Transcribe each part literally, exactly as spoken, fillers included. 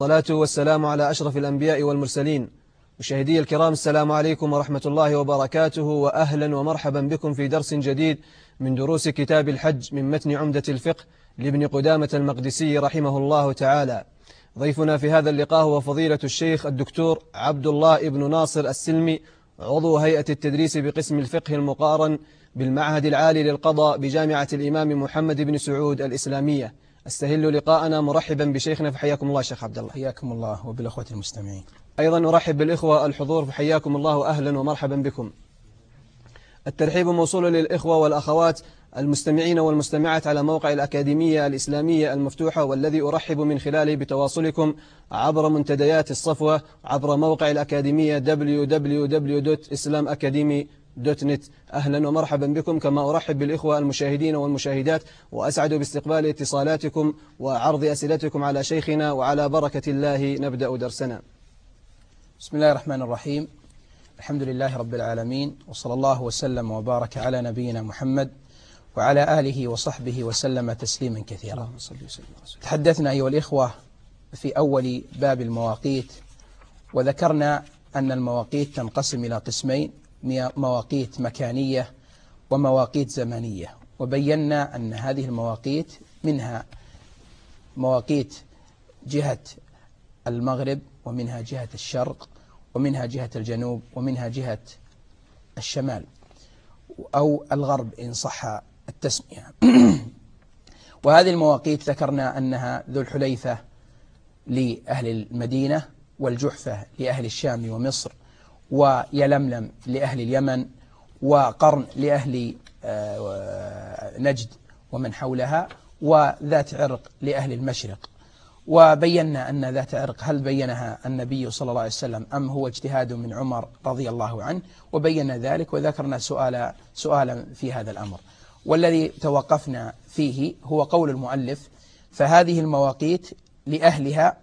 الصلاة والسلام على أشرف الأنبياء والمرسلين. مشاهدي الكرام، السلام عليكم ورحمة الله وبركاته، وأهلا ومرحبا بكم في درس جديد من دروس كتاب الحج من متن عمدة الفقه لابن قدامة المقدسي رحمه الله تعالى. ضيفنا في هذا اللقاء هو فضيلة الشيخ الدكتور عبد الله ابن ناصر السلمي، عضو هيئة التدريس بقسم الفقه المقارن بالمعهد العالي للقضاء بجامعة الإمام محمد بن سعود الإسلامية. استهل لقاءنا مرحبا بشيخنا، فحياكم الله شيخ عبد الله. حياكم الله وبالأخوة المستمعين. أيضا نرحب بالإخوة الحضور، فحياكم الله أهلا ومرحبا بكم. الترحيب موصول للإخوة والأخوات المستمعين والمستمعات على موقع الأكاديمية الإسلامية المفتوحة، والذي أرحب من خلاله بتواصلكم عبر منتديات الصفوة عبر موقع الأكاديمية دبليو دبليو دبليو دوت إسلام أكاديمي دوت نت. أهلا ومرحبا بكم، كما أرحب بالإخوة المشاهدين والمشاهدات، وأسعد باستقبال اتصالاتكم وعرض أسئلتكم على شيخنا، وعلى بركة الله نبدأ درسنا. بسم الله الرحمن الرحيم. الحمد لله رب العالمين، وصلى الله وسلم وبارك على نبينا محمد وعلى آله وصحبه وسلم تسليما كثيرا. تحدثنا أيها الإخوة في أول باب المواقيت، وذكرنا أن المواقيت تنقسم إلى قسمين: مواقيت مكانية ومواقيت زمنية. وبينا أن هذه المواقيت منها مواقيت جهة المغرب، ومنها جهة الشرق، ومنها جهة الجنوب، ومنها جهة الشمال أو الغرب إن صح التسمية. وهذه المواقيت ذكرنا أنها ذو الحليفة لأهل المدينة، والجحفة لأهل الشام ومصر، ويلملم لأهل اليمن، وقرن لأهل نجد ومن حولها، وذات عرق لأهل المشرق. وبينا أن ذات عرق هل بينها النبي صلى الله عليه وسلم أم هو اجتهاد من عمر رضي الله عنه، وبينا ذلك وذكرنا سؤال سؤالا في هذا الأمر. والذي توقفنا فيه هو قول المؤلف: فهذه المواقيت لأهلها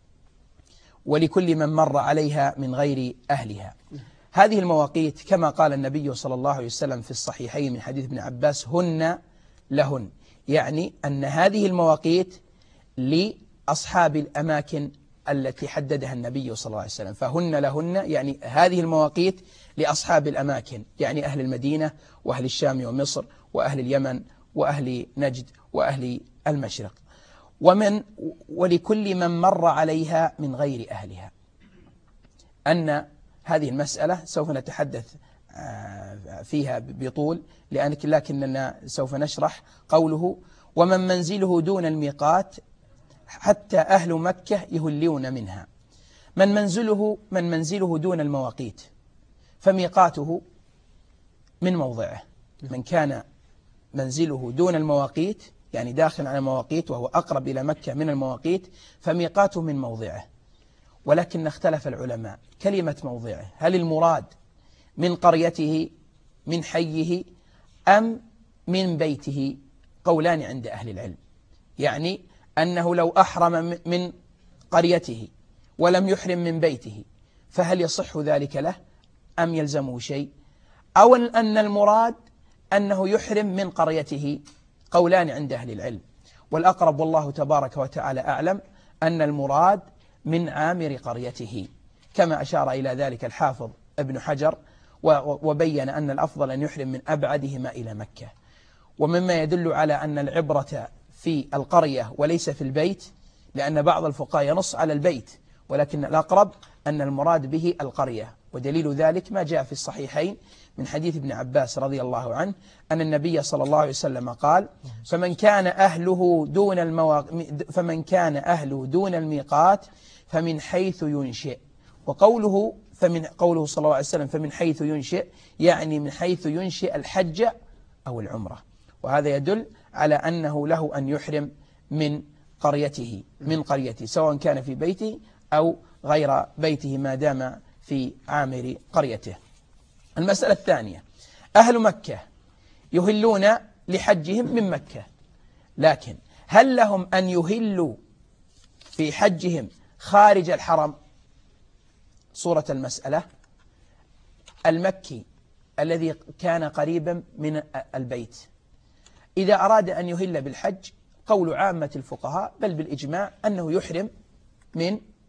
ولكل من مر عليها من غير أهلها. هذه المواقيت كما قال النبي صلى الله عليه وسلم في الصحيحين من حديث ابن عباس: هن لهن، يعني أن هذه المواقيت لأصحاب الأماكن التي حددها النبي صلى الله عليه وسلم. فهن لهن يعني هذه المواقيت لأصحاب الأماكن، يعني أهل المدينة وأهل الشام ومصر وأهل اليمن وأهل نجد وأهل المشرق. ومن ولكل من مر عليها من غير أهلها. أن هذه المسألة سوف نتحدث فيها بطول، لكننا سوف نشرح قوله: ومن منزله دون الميقات حتى أهل مكة يهلون منها. من منزله من منزله دون المواقيت فميقاته من موضعه. من كان منزله دون المواقيت يعني داخل على المواقيت وهو أقرب إلى مكة من المواقيت فميقاته من موضعه. ولكن اختلف العلماء كلمة موضعه، هل المراد من قريته من حيه أم من بيته؟ قولان عند أهل العلم، يعني أنه لو أحرم من قريته ولم يحرم من بيته فهل يصح ذلك له أم يلزمه شيء؟ أو أن المراد أنه يحرم من قريته؟ قولان عند أهل العلم. والأقرب والله تبارك وتعالى أعلم أن المراد من عامر قريته، كما أشار إلى ذلك الحافظ ابن حجر، وبين أن الأفضل أن يحرم من أبعدهما إلى مكة. ومما يدل على أن العبرة في القرية وليس في البيت، لأن بعض الفقهاء ينص على البيت، ولكن الأقرب أن المراد به القرية. ودليل ذلك ما جاء في الصحيحين من حديث ابن عباس رضي الله عنه أن النبي صلى الله عليه وسلم قال: فمن كان أهله دون المواق... فمن كان أهله دون الميقات فمن حيث ينشئ. وقوله فمن قوله صلى الله عليه وسلم فمن حيث ينشئ يعني من حيث ينشئ الحج أو العمرة. وهذا يدل على أنه له أن يحرم من قريته من قريته سواء كان في بيته أو غير بيته ما دام في عامر قريته. المسألة الثانية: أهل مكة يهلون لحجهم من مكة، لكن هل لهم أن يهلوا في حجهم خارج الحرم؟ صورة المسألة: المكي الذي كان قريبا من البيت إذا أراد أن يهل بالحج قول عامة الفقهاء بل بالإجماع أنه يحرم من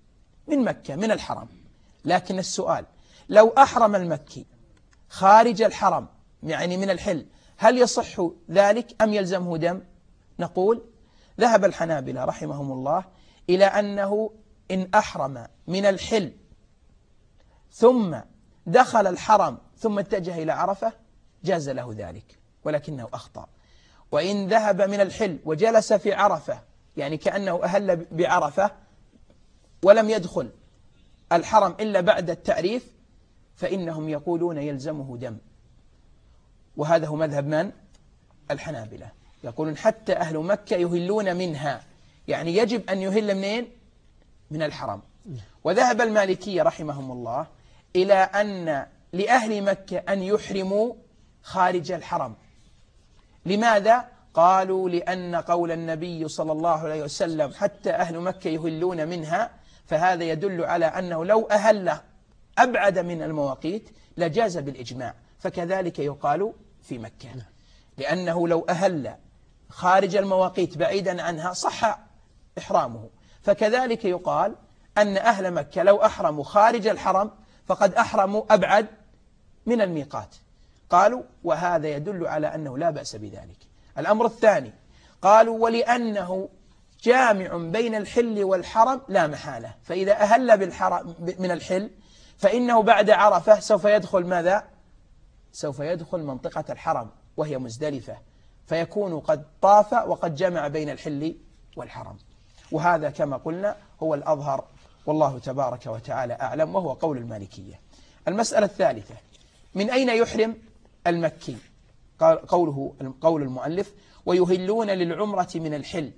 من مكة من الحرم. لكن السؤال لو أحرم المكي خارج الحرم يعني من الحل، هل يصح ذلك أم يلزمه دم؟ نقول ذهب الحنابلة رحمهم الله إلى أنه إن أحرم من الحل ثم دخل الحرم ثم اتجه إلى عرفة جاز له ذلك، ولكنه أخطأ. وإن ذهب من الحل وجلس في عرفة يعني كأنه أهل بعرفة ولم يدخل الحرم إلا بعد التعريف فإنهم يقولون يلزمه دم. وهذا هو مذهب من؟ الحنابلة، يقولون حتى أهل مكة يهلون منها، يعني يجب أن يهل منين؟ من الحرم. وذهب المالكية رحمهم الله إلى أن لأهل مكة أن يحرموا خارج الحرم. لماذا؟ قالوا لأن قول النبي صلى الله عليه وسلم حتى أهل مكة يهلون منها، فهذا يدل على أنه لو أهل أبعد من المواقيت لجاز بالإجماع، فكذلك يقال في مكة، لأنه لو أهل خارج المواقيت بعيدا عنها صح إحرامه، فكذلك يقال أن أهل مكة لو أحرموا خارج الحرم فقد أحرموا أبعد من الميقات. قالوا وهذا يدل على أنه لا بأس بذلك. الأمر الثاني قالوا ولأنه جامع بين الحل والحرم لا محالة، فإذا أهل بالحرم من الحل فإنه بعد عرفة سوف يدخل ماذا؟ سوف يدخل منطقة الحرم وهي مزدلفة، فيكون قد طاف وقد جمع بين الحل والحرم. وهذا كما قلنا هو الأظهر والله تبارك وتعالى أعلم، وهو قول المالكية. المسألة الثالثة من أين يحرم المكي؟ قوله قول المؤلف ويهلون للعمرة من الحل،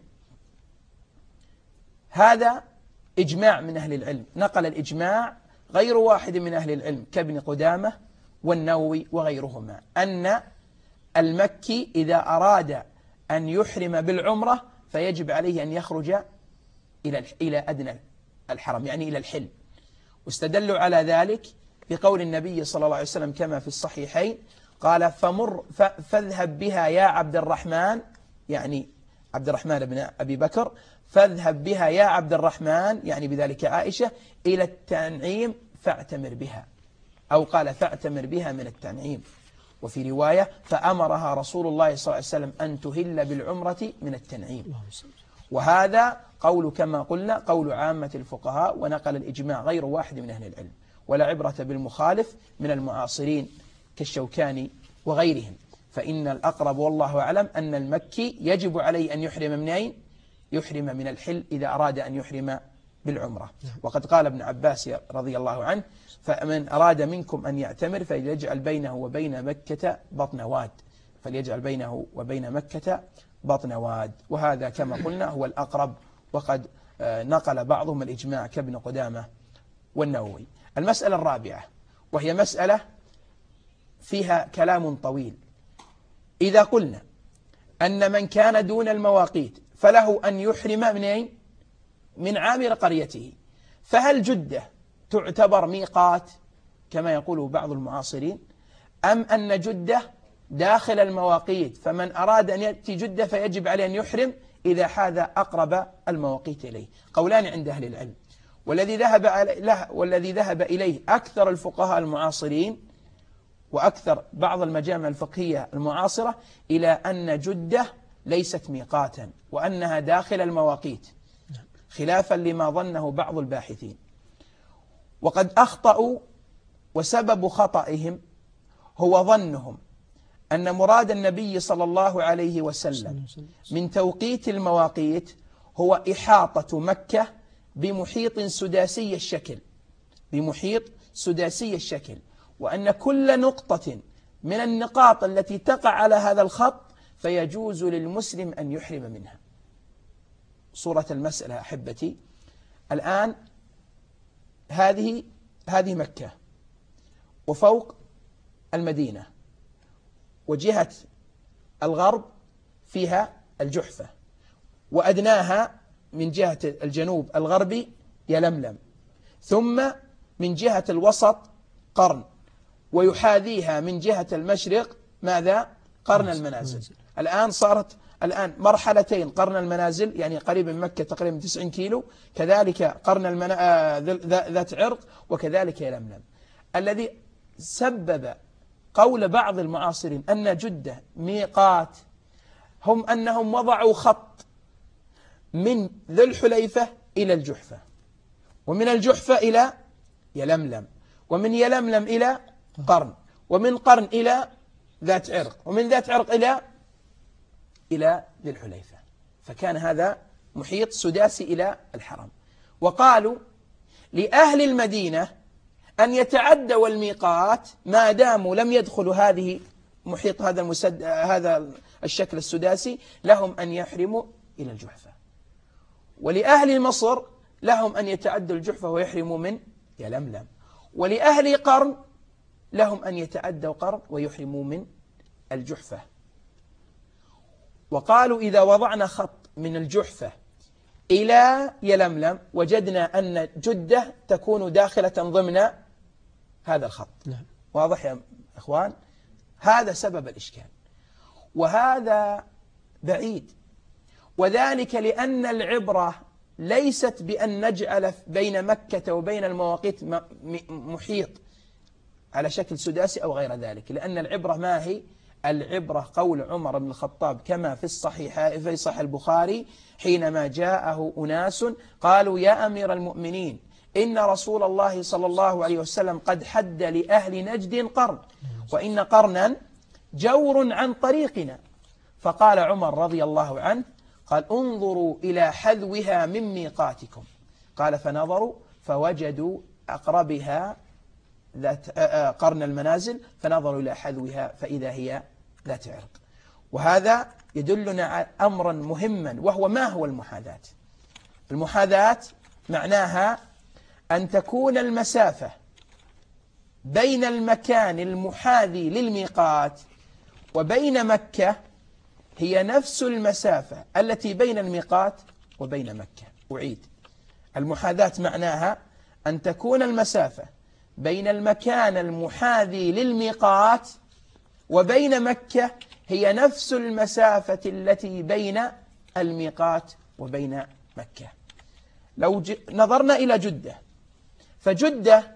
هذا إجماع من أهل العلم، نقل الإجماع غير واحد من أهل العلم كابن قدامة والنووي وغيرهما أن المكي إذا أراد أن يحرم بالعمرة فيجب عليه أن يخرج إلى إلى أدنى الحرم يعني إلى الحل. واستدلوا على ذلك بقول النبي صلى الله عليه وسلم كما في الصحيحين قال فمر فاذهب بها يا عبد الرحمن، يعني عبد الرحمن بن أبي بكر، فاذهب بها يا عبد الرحمن يعني بذلك عائشة إلى التنعيم فاعتمر بها، أو قال فاعتمر بها من التنعيم. وفي رواية فأمرها رسول الله صلى الله عليه وسلم أن تهل بالعمرة من التنعيم. وهذا قول كما قلنا قول عامة الفقهاء، ونقل الإجماع غير واحد من أهل العلم، ولا عبرة بالمخالف من المعاصرين كالشوكاني وغيرهم. فإن الأقرب والله أعلم أن المكي يجب عليه أن يحرم من أين؟ يحرم من الحل إذا أراد أن يحرم بالعمرة. وقد قال ابن عباس رضي الله عنه فمن أراد منكم أن يعتمر فليجعل بينه وبين مكة بطن واد، فليجعل بينه وبين مكة بطن واد. وهذا كما قلنا هو الأقرب، وقد نقل بعضهم الإجماع كابن قدامة والنووي. المسألة الرابعة وهي مسألة فيها كلام طويل. إذا قلنا أن من كان دون المواقيت فله أن يحرم من أين؟ من عامر قريته، فهل جدة تعتبر ميقات كما يقول بعض المعاصرين، أم أن جدة داخل المواقيت فمن أراد أن يأتي جدة فيجب عليه أن يحرم إذا حاذ أقرب المواقيت إليه؟ قولان عند أهل العلم، والذي ذهب له والذي ذهب إليه أكثر الفقهاء المعاصرين وأكثر بعض المجامع الفقهية المعاصرة إلى أن جدة ليست ميقاتا وأنها داخل المواقيت، خلافا لما ظنه بعض الباحثين. وقد أخطأوا، وسبب خطئهم هو ظنهم أن مراد النبي صلى الله عليه وسلم من توقيت المواقيت هو إحاطة مكة بمحيط سداسي الشكل بمحيط سداسي الشكل وأن كل نقطة من النقاط التي تقع على هذا الخط فيجوز للمسلم أن يحرم منها. صورة المسألة أحبتي، الآن هذه هذه مكة، وفوق المدينة، وجهة الغرب فيها الجحفة، وأدناها من جهة الجنوب الغربي يلملم، ثم من جهة الوسط قرن، ويحاذيها من جهة المشرق ماذا؟ قرن المنازل. الآن صارت الآن مرحلتين قرن المنازل يعني قريب من مكة تقريبا تسعين كيلو، كذلك قرن المنا... ذات عرق، وكذلك يلملم. الذي سبب قول بعض المعاصرين أن جدة ميقات هم أنهم وضعوا خط من ذي الحليفة إلى الجحفة، ومن الجحفة إلى يلملم، ومن يلملم إلى قرن، ومن قرن إلى ذات عرق، ومن ذات عرق إلى إلى ذي الحليفة. فكان هذا محيط سداسي إلى الحرم. وقالوا لأهل المدينة أن يتعدوا الميقات ما داموا لم يدخلوا هذه محيط هذا المسد هذا الشكل السداسي، لهم أن يحرموا إلى الجحفة. ولأهل مصر لهم أن يتعدوا الجحفة ويحرموا من يلملم. ولأهل قرن لهم أن يتعدوا قرن ويحرموا من الجحفة. وقالوا إذا وضعنا خط من الجحفة إلى يلملم وجدنا أن جدة تكون داخلة ضمن هذا الخط. نعم. واضح يا إخوان؟ هذا سبب الإشكال، وهذا بعيد، وذلك لأن العبرة ليست بأن نجعل بين مكة وبين المواقيت محيط على شكل سداسي أو غير ذلك، لأن العبرة ما هي؟ العبرة قول عمر بن الخطاب كما في الصحيح في صحيح البخاري حينما جاءه أناس قالوا يا أمير المؤمنين إن رسول الله صلى الله عليه وسلم قد حد لأهل نجد قرن، وإن قرنا جور عن طريقنا. فقال عمر رضي الله عنه قال انظروا إلى حذوها من ميقاتكم. قال فنظروا فوجدوا أقربها ذات قرن المنازل، فنظروا إلى حذوها فإذا هي ذات عرق. وهذا يدلنا على أمرا مهما، وهو ما هو المحاذاة؟ المحاذاة معناها أن تكون المسافة بين المكان المحاذي للميقات وبين مكة هي نفس المسافة التي بين الميقات وبين مكة. أعيد، المحاذاة معناها أن تكون المسافة بين المكان المحاذي للميقات وبين مكة هي نفس المسافة التي بين الميقات وبين مكة. لو نظرنا إلى جدة، فجدة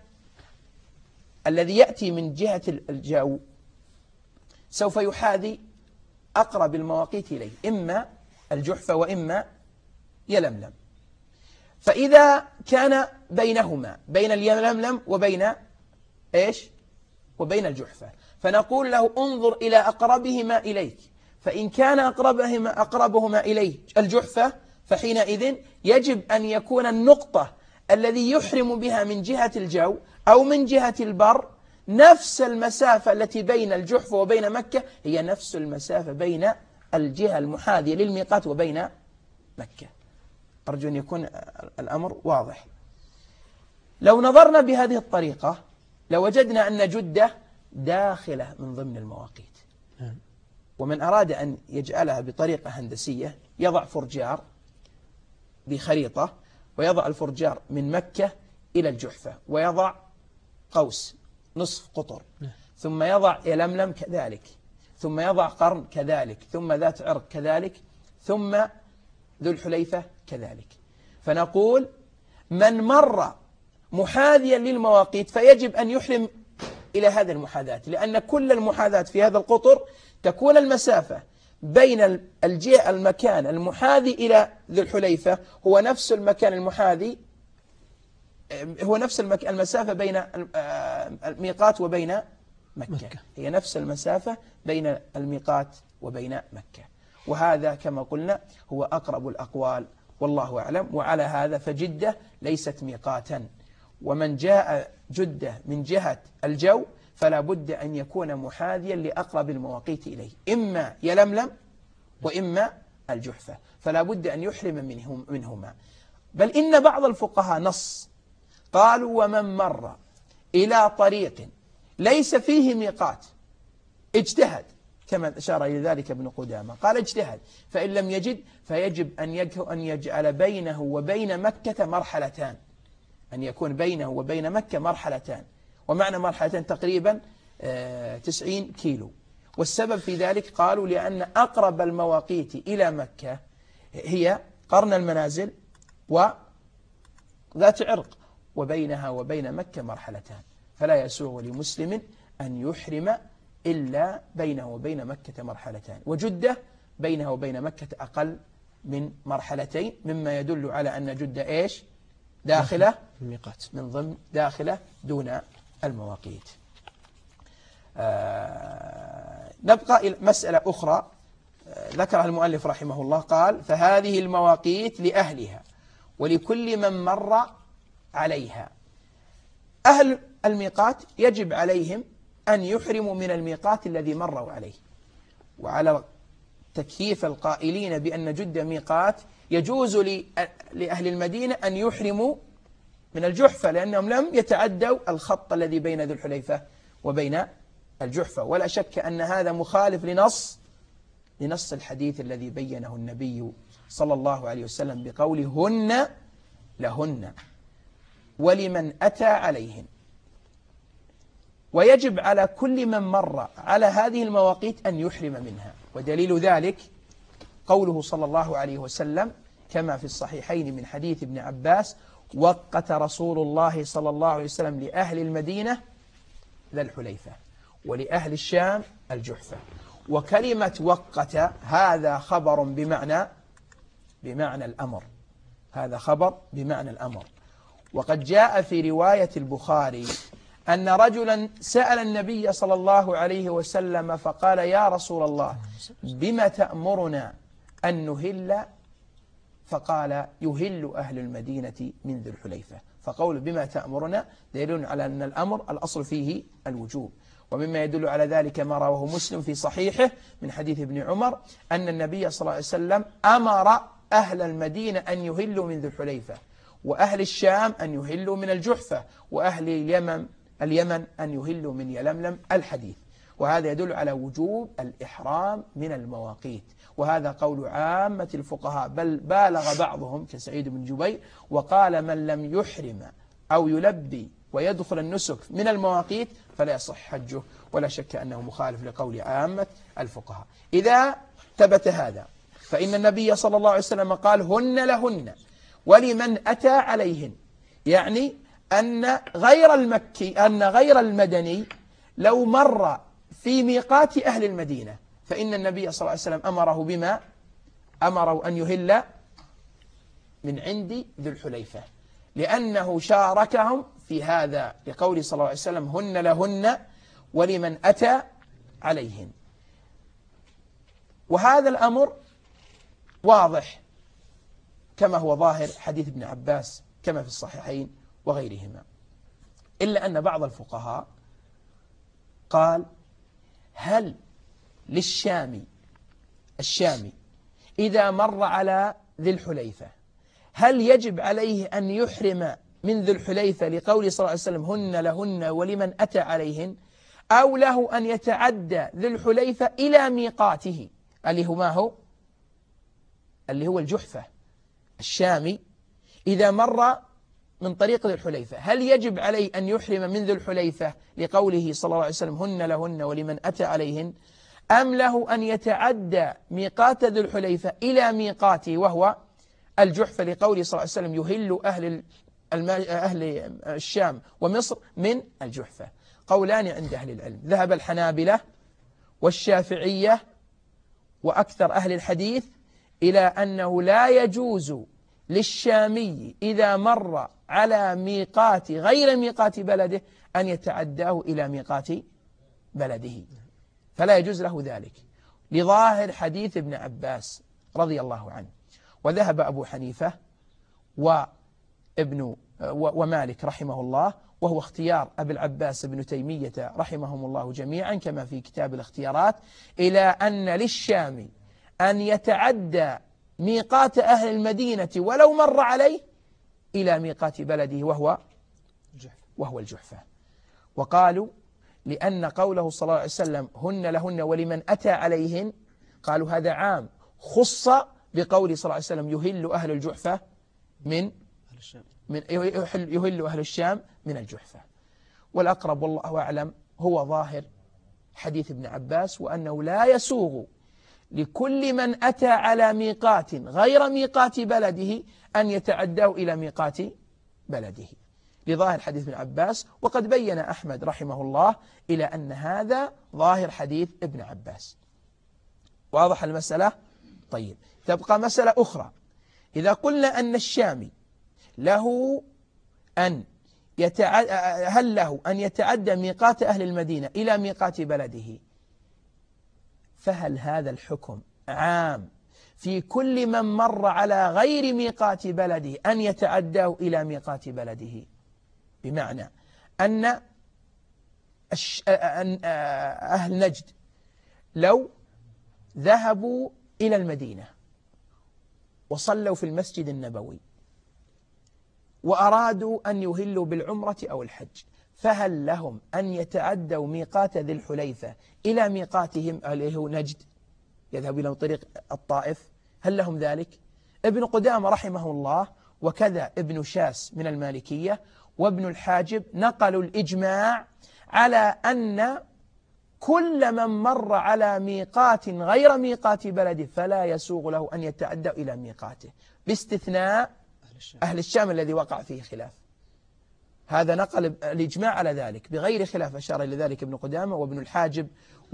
الذي يأتي من جهة الجو سوف يحاذي أقرب المواقيت إليه، إما الجحفة وإما يلملم. فإذا كان بينهما بين اليلملم وبين إيش؟ وبين الجحفة، فنقول له انظر إلى أقربهما إليك، فإن كان أقربهما أقربهما إليه الجحفة فحينئذ يجب أن يكون النقطة الذي يحرم بها من جهة الجو أو من جهة البر نفس المسافة التي بين الجحفة وبين مكة هي نفس المسافة بين الجهة المحاذية للميقات وبين مكة. أرجو أن يكون الأمر واضح. لو نظرنا بهذه الطريقة لوجدنا أن جدة داخلة من ضمن المواقيت. ومن أراد أن يجعلها بطريقة هندسية يضع فرجار بخريطة، ويضع الفرجار من مكة إلى الجحفة، ويضع قوس نصف قطر، ثم يضع يلملم كذلك، ثم يضع قرن كذلك، ثم ذات عرق كذلك، ثم ذو الحليفة كذلك. فنقول من مر محاذيا للمواقيت فيجب أن يحرم إلى هذا المحاذاة، لأن كل المحاذاة في هذا القطر تكون المسافة بين الجهة المكان المحاذي إلى ذو الحليفة هو نفس المكان المحاذي هو نفس المسافة بين الميقات وبين مكة. مكة هي نفس المسافة بين الميقات وبين مكة. وهذا كما قلنا هو أقرب الأقوال والله أعلم. وعلى هذا فجدة ليست ميقاتا، ومن جاء جدة من جهة الجو فلا بد أن يكون محاذيا لأقرب المواقيت إليه، إما يلملم وإما الجحفة، فلا بد أن يحرم منهم منهما. بل إن بعض الفقهاء نص قالوا ومن مر إلى طريق ليس فيه ميقات اجتهد، كما أشار إلى ذلك ابن قدامة، قال اجتهد فإن لم يجد فيجب أن يجعل بينه وبين مكة مرحلتان، أن يكون بينه وبين مكة مرحلتان، ومعنى مرحلتان تقريبا تسعين كيلو. والسبب في ذلك قالوا لأن أقرب المواقيت إلى مكة هي قرن المنازل وذات عرق، وبينها وبين مكة مرحلتان، فلا يسوغ لمسلم أن يحرم إلا بينه وبين مكة مرحلتان، وجدة بينها وبين مكة أقل من مرحلتين، مما يدل على أن جدة إيش داخلة الميقات من ضمن داخلة دون المواقيت. آه نبقى إلى مسألة أخرى آه ذكرها المؤلف رحمه الله، قال فهذه المواقيت لأهلها ولكل من مر عليها. أهل الميقات يجب عليهم أن يحرموا من الميقات الذي مروا عليه، وعلى تكييف القائلين بأن جدة ميقات يجوز لأهل المدينة أن يحرموا من الجحفة لأنهم لم يتعدوا الخط الذي بين ذو الحليفة وبين الجحفة، ولا شك أن هذا مخالف لنص لنص الحديث الذي بينه النبي صلى الله عليه وسلم بقوله هن لهن ولمن أتى عليهن. ويجب على كل من مر على هذه المواقيت أن يحرم منها، ودليل ذلك قوله صلى الله عليه وسلم كما في الصحيحين من حديث ابن عباس: وقت رسول الله صلى الله عليه وسلم لأهل المدينة ذا الحليفة ولأهل الشام الجحفة. وكلمة وقت هذا خبر بمعنى بمعنى الأمر، هذا خبر بمعنى الأمر. وقد جاء في رواية البخاري أن رجلا سأل النبي صلى الله عليه وسلم فقال: يا رسول الله بما تأمرنا أن نهل؟ فقال: يهل أهل المدينة من ذي الحليفة. فقول بما تأمرنا دليل على أن الأمر الأصل فيه الوجوب. ومما يدل على ذلك ما رواه مسلم في صحيحه من حديث ابن عمر أن النبي صلى الله عليه وسلم أمر أهل المدينة أن يهلوا من ذي الحليفة، وأهل الشام أن يهلوا من الجحفة، وأهل اليمن اليمن أن يهلوا من يلملم الحديث. وهذا يدل على وجوب الإحرام من المواقيت، وهذا قول عامة الفقهاء، بل بالغ بعضهم كسعيد بن جبير وقال: من لم يحرم أو يلبي ويدخل النسك من المواقيت فلا يصح حجه، ولا شك أنه مخالف لقول عامة الفقهاء. إذا ثبت هذا فإن النبي صلى الله عليه وسلم قال: هن لهن ولمن أتى عليهن، يعني أن غير المكي أن غير المدني لو مر في ميقات أهل المدينة فإن النبي صلى الله عليه وسلم أمره بما أمره أن يهل من عند ذي الحليفة، لأنه شاركهم في هذا لقول صلى الله عليه وسلم: هن لهن ولمن أتى عليهن. وهذا الأمر واضح كما هو ظاهر حديث ابن عباس كما في الصحيحين وغيرهما، إلا أن بعض الفقهاء قال: هل للشامي الشامي إذا مر على ذي الحليفة هل يجب عليه أن يحرم من ذي الحليفة لقول صلى الله عليه وسلم: هن لهن ولمن أتى عليهن، أو له أن يتعدى ذي الحليفة إلى ميقاته اللي هو ما هو اللي هو الجحفة؟ الشامي إذا مر من طريق ذي الحليفة هل يجب عليه أن يحرم من ذي الحليفة لقوله صلى الله عليه وسلم: هن لهن ولمن أتى عليهن، أم له أن يتعدى ميقات ذي الحليفة إلى ميقاته وهو الجحفة لقوله صلى الله عليه وسلم: يهل أهل أهل الشام ومصر من الجحفة؟ قولان عند أهل العلم. ذهب الحنابلة والشافعية وأكثر أهل الحديث إلى أنه لا يجوز للشامي إذا مر على ميقات غير ميقات بلده أن يتعداه إلى ميقات بلده، فلا يجوز له ذلك لظاهر حديث ابن عباس رضي الله عنه. وذهب أبو حنيفة وابن ومالك رحمه الله، وهو اختيار أبي العباس بن تيمية رحمهم الله جميعا كما في كتاب الاختيارات، إلى أن للشام أن يتعدى ميقات أهل المدينة ولو مر عليه إلى ميقات بلده وهو وهو الجحفة. وقالوا لأن قوله صلى الله عليه وسلم: هن لهن ولمن أتى عليهن، قالوا هذا عام خص بقول صلى الله عليه وسلم: يهل أهل الجحفة من من يهل أهل الشام من الجحفة. والأقرب والله أعلم هو ظاهر حديث ابن عباس وأنه لا يسوغ لكل من أتى على ميقات غير ميقات بلده أن يتعدوا إلى ميقات بلده لظاهر حديث ابن عباس. وقد بين أحمد رحمه الله إلى أن هذا ظاهر حديث ابن عباس. واضح المسألة؟ طيب، تبقى مسألة أخرى. إذا قلنا أن الشامي له أن يتعد... هل له أن يتعدى ميقات أهل المدينة إلى ميقات بلده، فهل هذا الحكم عام في كل من مر على غير ميقات بلده أن يتعداه إلى ميقات بلده؟ بمعنى أن أهل نجد لو ذهبوا إلى المدينة وصلوا في المسجد النبوي وأرادوا أن يهلوا بالعمرة أو الحج، فهل لهم أن يتعدوا ميقات ذي الحليفة إلى ميقاتهم اللي هو نجد، يذهب إلى طريق الطائف؟ هل لهم ذلك؟ ابن قدامة رحمه الله وكذا ابن شاس من المالكية وابن الحاجب نقلوا الإجماع على أن كل من مر على ميقات غير ميقات بلده فلا يسوغ له أن يتعدى إلى ميقاته، باستثناء أهل الشام الذي وقع فيه خلاف. هذا نقل الإجماع على ذلك بغير خلاف، أشار إلى ذلك ابن قدامة وابن الحاجب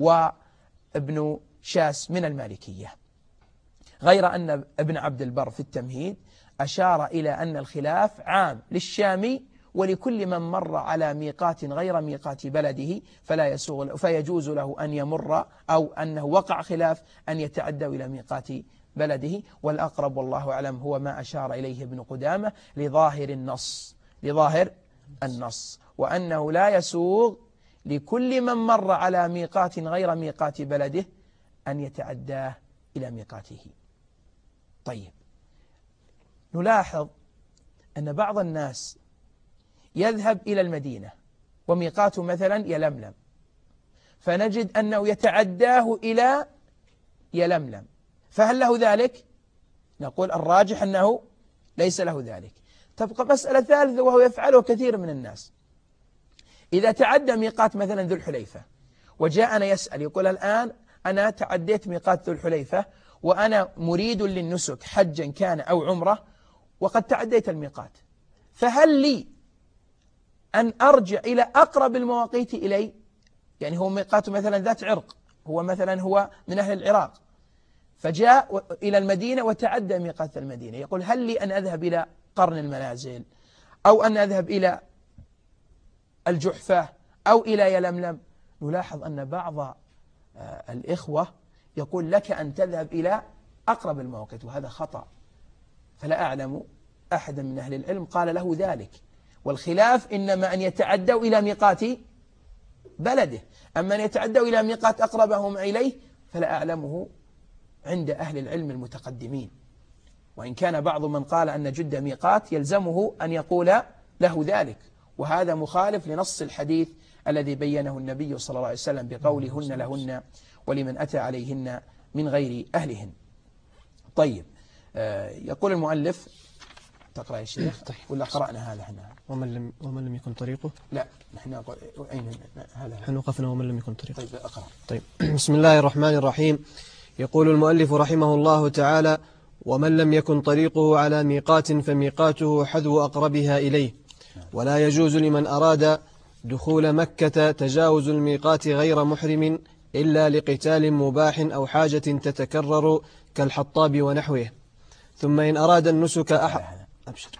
وابن شاس من المالكية. غير أن ابن عبد البر في التمهيد أشار إلى أن الخلاف عام للشامي ولكل من مر على ميقات غير ميقات بلده فلا يسوغ فيجوز له أن يمر، أو أنه وقع خلاف أن يتعدى إلى ميقات بلده. والأقرب والله أعلم هو ما أشار إليه ابن قدامة لظاهر النص لظاهر النص وأنه لا يسوغ لكل من مر على ميقات غير ميقات بلده أن يتعداه إلى ميقاته. طيب، نلاحظ أن بعض الناس يذهب إلى المدينة وميقاته مثلا يلملم، فنجد أنه يتعداه إلى يلملم، فهل له ذلك؟ نقول الراجح أنه ليس له ذلك. تبقى مسألة ثالثة وهو يفعله كثير من الناس. إذا تعدى ميقات مثلا ذو الحليفة وجاءنا يسأل يقول الآن أنا تعديت ميقات ذو الحليفة وأنا مريد للنسك حجا كان أو عمره وقد تعديت الميقات، فهل لي أن أرجع إلى أقرب المواقيت إلي؟ يعني هو ميقاته مثلا ذات عرق، هو مثلا هو من أهل العراق فجاء إلى المدينة وتعدى ميقات المدينة، يقول هل لي أن أذهب إلى قرن المنازل أو أن أذهب إلى الجحفة أو إلى يلملم؟ نلاحظ أن بعض الإخوة يقول لك أن تذهب إلى أقرب المواقيت، وهذا خطأ. فلا أعلم أحدا من أهل العلم قال له ذلك، والخلاف إنما أن يتعدوا إلى ميقات بلده، أما أن يتعدوا إلى ميقات أقربهم إليه فلا أعلمه عند أهل العلم المتقدمين. وإن كان بعض من قال أن جدة ميقات يلزمه أن يقول له ذلك، وهذا مخالف لنص الحديث الذي بينه النبي صلى الله عليه وسلم بقولهن لهن ولمن أتى عليهن من غير أهلهن. طيب، يقول المؤلف، تقرأ يا شيخ طيب. ولا قرأنا هذا احنا؟ ومن لم ومن لم يكن طريقه؟ لا نحن أين هذا؟ نحن وقفنا ومن لم يكن طريقه. طيب أقرأ. طيب، بسم الله الرحمن الرحيم. يقول المؤلف رحمه الله تعالى: ومن لم يكن طريقه على ميقات فميقاته حذو أقربها إليه، ولا يجوز لمن أراد دخول مكة تجاوز الميقات غير محرم إلا لقتال مباح أو حاجة تتكرر كالحطاب ونحوه. ثم إن أراد النسك أحد أبشر.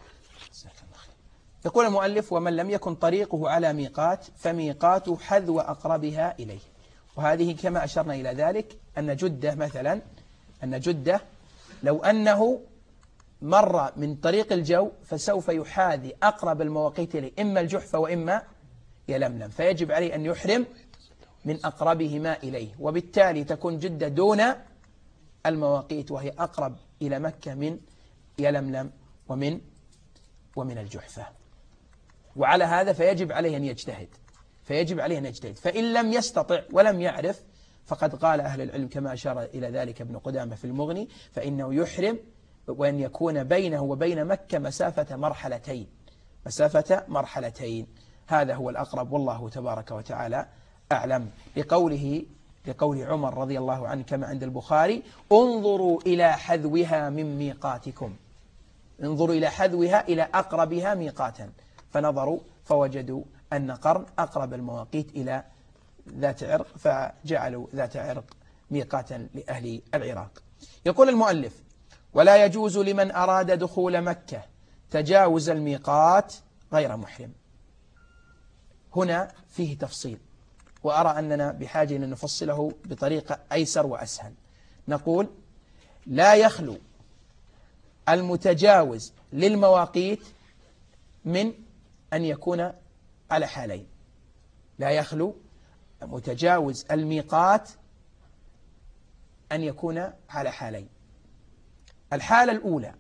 يقول المؤلف: ومن لم يكن طريقه على ميقات فميقاته حذو أقربها إليه. وهذه كما أشرنا إلى ذلك أن جدة مثلا أن جدة لو أنه مر من طريق الجو فسوف يحاذي أقرب المواقيت إليه، إما الجحفة وإما يلملم، فيجب عليه أن يحرم من أقربهما إليه، وبالتالي تكون جدة دون المواقيت وهي أقرب إلى مكة من يلملم ومن ومن الجحفة. وعلى هذا فيجب عليه أن يجتهد فيجب عليه أن يجتهد فإن لم يستطع ولم يعرف فقد قال أهل العلم كما أشار إلى ذلك ابن قدامة في المغني فإنه يحرم وأن يكون بينه وبين مكة مسافة مرحلتين مسافة مرحلتين هذا هو الأقرب والله تبارك وتعالى أعلم، لقوله لقول عمر رضي الله عنه كما عند البخاري: انظروا إلى حذوها من ميقاتكم، انظروا إلى حذوها إلى أقربها ميقاتا، فنظروا فوجدوا أن قرن أقرب المواقيت إلى ذات عرق، فجعلوا ذات عرق ميقاتا لأهل العراق. يقول المؤلف: ولا يجوز لمن أراد دخول مكة تجاوز الميقات غير محرم. هنا فيه تفصيل، وأرى أننا بحاجة أن نفصله بطريقة أيسر وأسهل. نقول: لا يخلو المتجاوز للمواقيت من أن يكون على حالين. لا يخلو متجاوز الميقات أن يكون على حالين. الحالة الأولى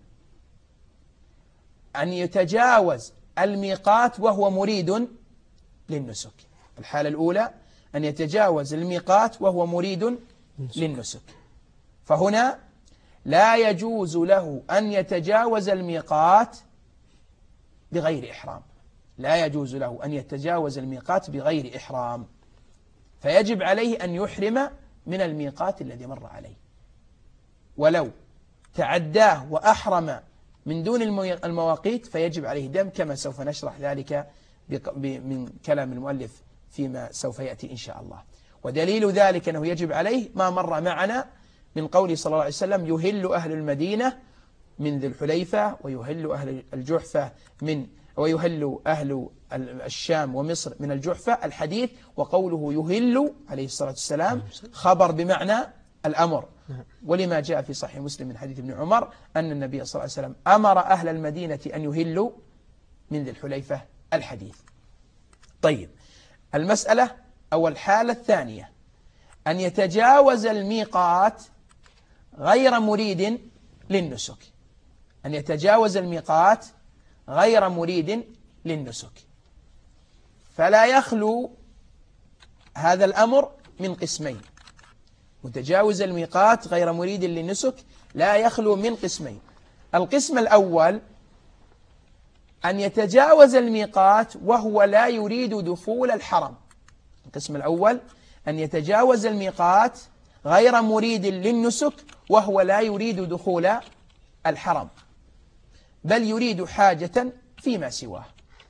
أن يتجاوز الميقات وهو مريد للنسك. الحالة الأولى أن يتجاوز الميقات وهو مريد للنسك، فهنا لا يجوز له أن يتجاوز الميقات بغير إحرام. لا يجوز له أن يتجاوز الميقات بغير إحرام، فيجب عليه أن يحرم من الميقات الذي مر عليه. ولو تعداه وأحرم من دون المواقيت فيجب عليه دم، كما سوف نشرح ذلك من كلام المؤلف فيما سوف يأتي إن شاء الله. ودليل ذلك أنه يجب عليه ما مر معنا من قوله صلى الله عليه وسلم: يهل أهل المدينة من ذي الحليفة، ويهل أهل الجحفة من ويهل أهل الشام ومصر من الجحفة، الحديث. وقوله يهل عليه الصلاة والسلام خبر بمعنى الأمر، ولما جاء في صحيح مسلم من حديث ابن عمر أن النبي صلى الله عليه وسلم أمر أهل المدينة أن يهلوا من ذي الحليفة، الحديث. طيب، المسألة أو الحالة الثانية أن يتجاوز الميقات غير مريد للنسك. أن يتجاوز الميقات غير مريد للنسك، فلا يخلو هذا الأمر من قسمين. متجاوز الميقات غير مريد للنسك لا يخلو من قسمين. القسم الأول أن يتجاوز الميقات وهو لا يريد دخول الحرم. القسم الأول أن يتجاوز الميقات غير مريد للنسك وهو لا يريد دخول الحرم، بل يريد حاجة فيما سواه،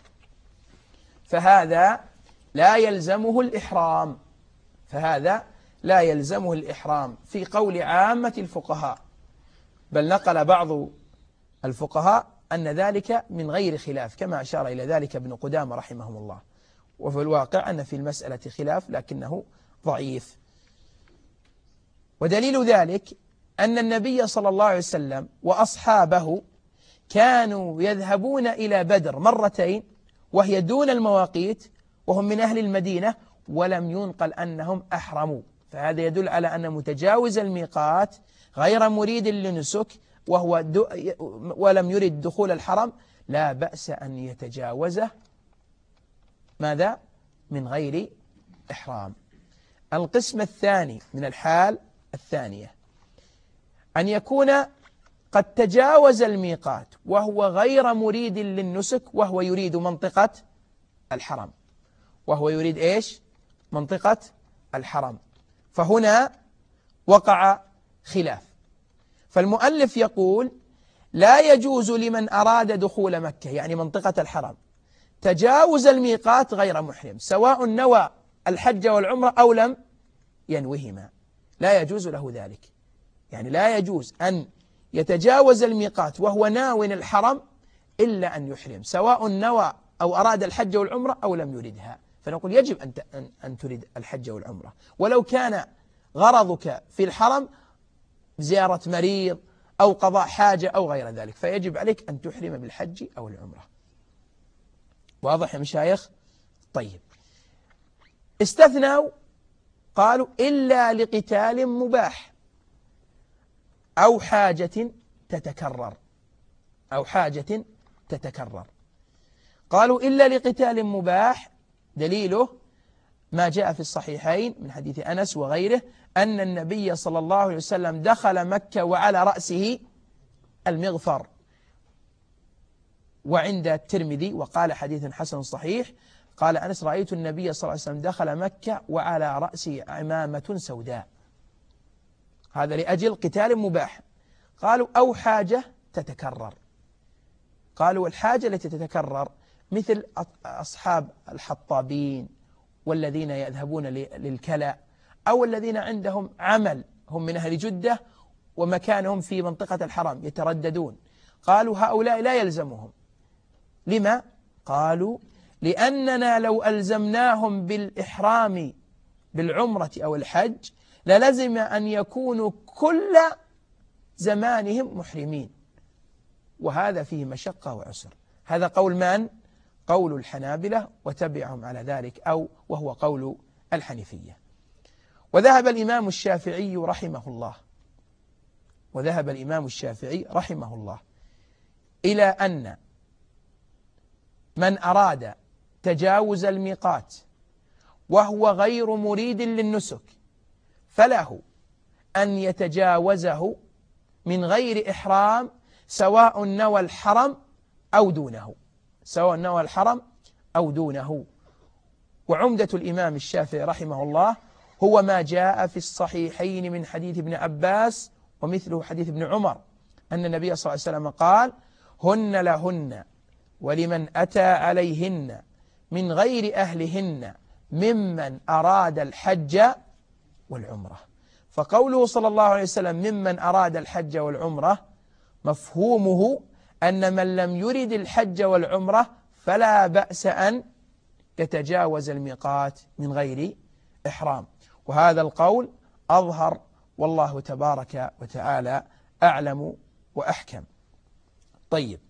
فهذا لا يلزمه الإحرام. فهذا لا يلزمه الإحرام في قول عامة الفقهاء، بل نقل بعض الفقهاء أن ذلك من غير خلاف، كما أشار إلى ذلك ابن قدامة رحمهم الله. وفي الواقع أن في المسألة خلاف لكنه ضعيف. ودليل ذلك أن النبي صلى الله عليه وسلم وأصحابه كانوا يذهبون إلى بدر مرتين وهي دون المواقيت وهم من أهل المدينة، ولم ينقل أنهم أحرموا. فهذا يدل على أن متجاوز الميقات غير مريد للنسك وهو ولم يرد دخول الحرم لا بأس أن يتجاوزه ماذا؟ من غير إحرام. القسم الثاني من الحال الثانية أن يكون قد تجاوز الميقات وهو غير مريد للنسك وهو يريد منطقة الحرم، وهو يريد إيش؟ منطقة الحرم. فهنا وقع خلاف. فالمؤلف يقول: لا يجوز لمن أراد دخول مكة يعني منطقة الحرم تجاوز الميقات غير محرم، سواء نوى الحج والعمرة أو لم ينوهما، لا يجوز له ذلك. يعني لا يجوز أن يتجاوز الميقات وهو ناو الحرم إلا أن يحرم، سواء نوى أو أراد الحج والعمرة أو لم يردها. فنقول يجب أن أن تريد الحج والعمرة، ولو كان غرضك في الحرم زيارة مريض أو قضاء حاجة أو غير ذلك، فيجب عليك أن تحرم بالحج أو العمرة. واضح يا مشايخ؟ طيب، استثنوا قالوا إلا لقتال مباح أو حاجة تتكرر أو حاجة تتكرر. قالوا إلا لقتال مباح، دليله ما جاء في الصحيحين من حديث أنس وغيره أن النبي صلى الله عليه وسلم دخل مكة وعلى رأسه المغفر، وعند الترمذي وقال حديث حسن صحيح قال أنس: رأيت النبي صلى الله عليه وسلم دخل مكة وعلى رأسه عمامة سوداء. هذا لأجل قتال مباح. قالوا: أو حاجة تتكرر. قالوا: الحاجة التي تتكرر مثل أصحاب الحطابين والذين يذهبون للكلى، أو الذين عندهم عمل، هم من أهل جدة ومكانهم في منطقة الحرم يترددون. قالوا: هؤلاء لا يلزمهم. لما؟ قالوا: لأننا لو ألزمناهم بالإحرام بالعمرة أو الحج للزم أن يكونوا كل زمانهم محرمين، وهذا فيه مشقة وعسر. هذا قول من؟ قول الحنابلة، وتبعهم على ذلك، أو وهو قول الحنيفية. وذهب الإمام الشافعي رحمه الله وذهب الإمام الشافعي رحمه الله إلى أن من أراد تجاوز الميقات وهو غير مريد للنسك فله أن يتجاوزه من غير إحرام، سواء نوى الحرم أو دونه سواء نوى الحرم أو دونه. وعمدة الإمام الشافعي رحمه الله هو ما جاء في الصحيحين من حديث ابن عباس ومثله حديث ابن عمر أن النبي صلى الله عليه وسلم قال: هن لهن ولمن أتى عليهن من غير أهلهن ممن أراد الحج والعمرة. فقوله صلى الله عليه وسلم ممن أراد الحج والعمرة مفهومه أن من لم يرد الحج والعمرة فلا بأس أن يتجاوز الميقات من غير إحرام. وهذا القول أظهر، والله تبارك وتعالى أعلم وأحكم. طيب،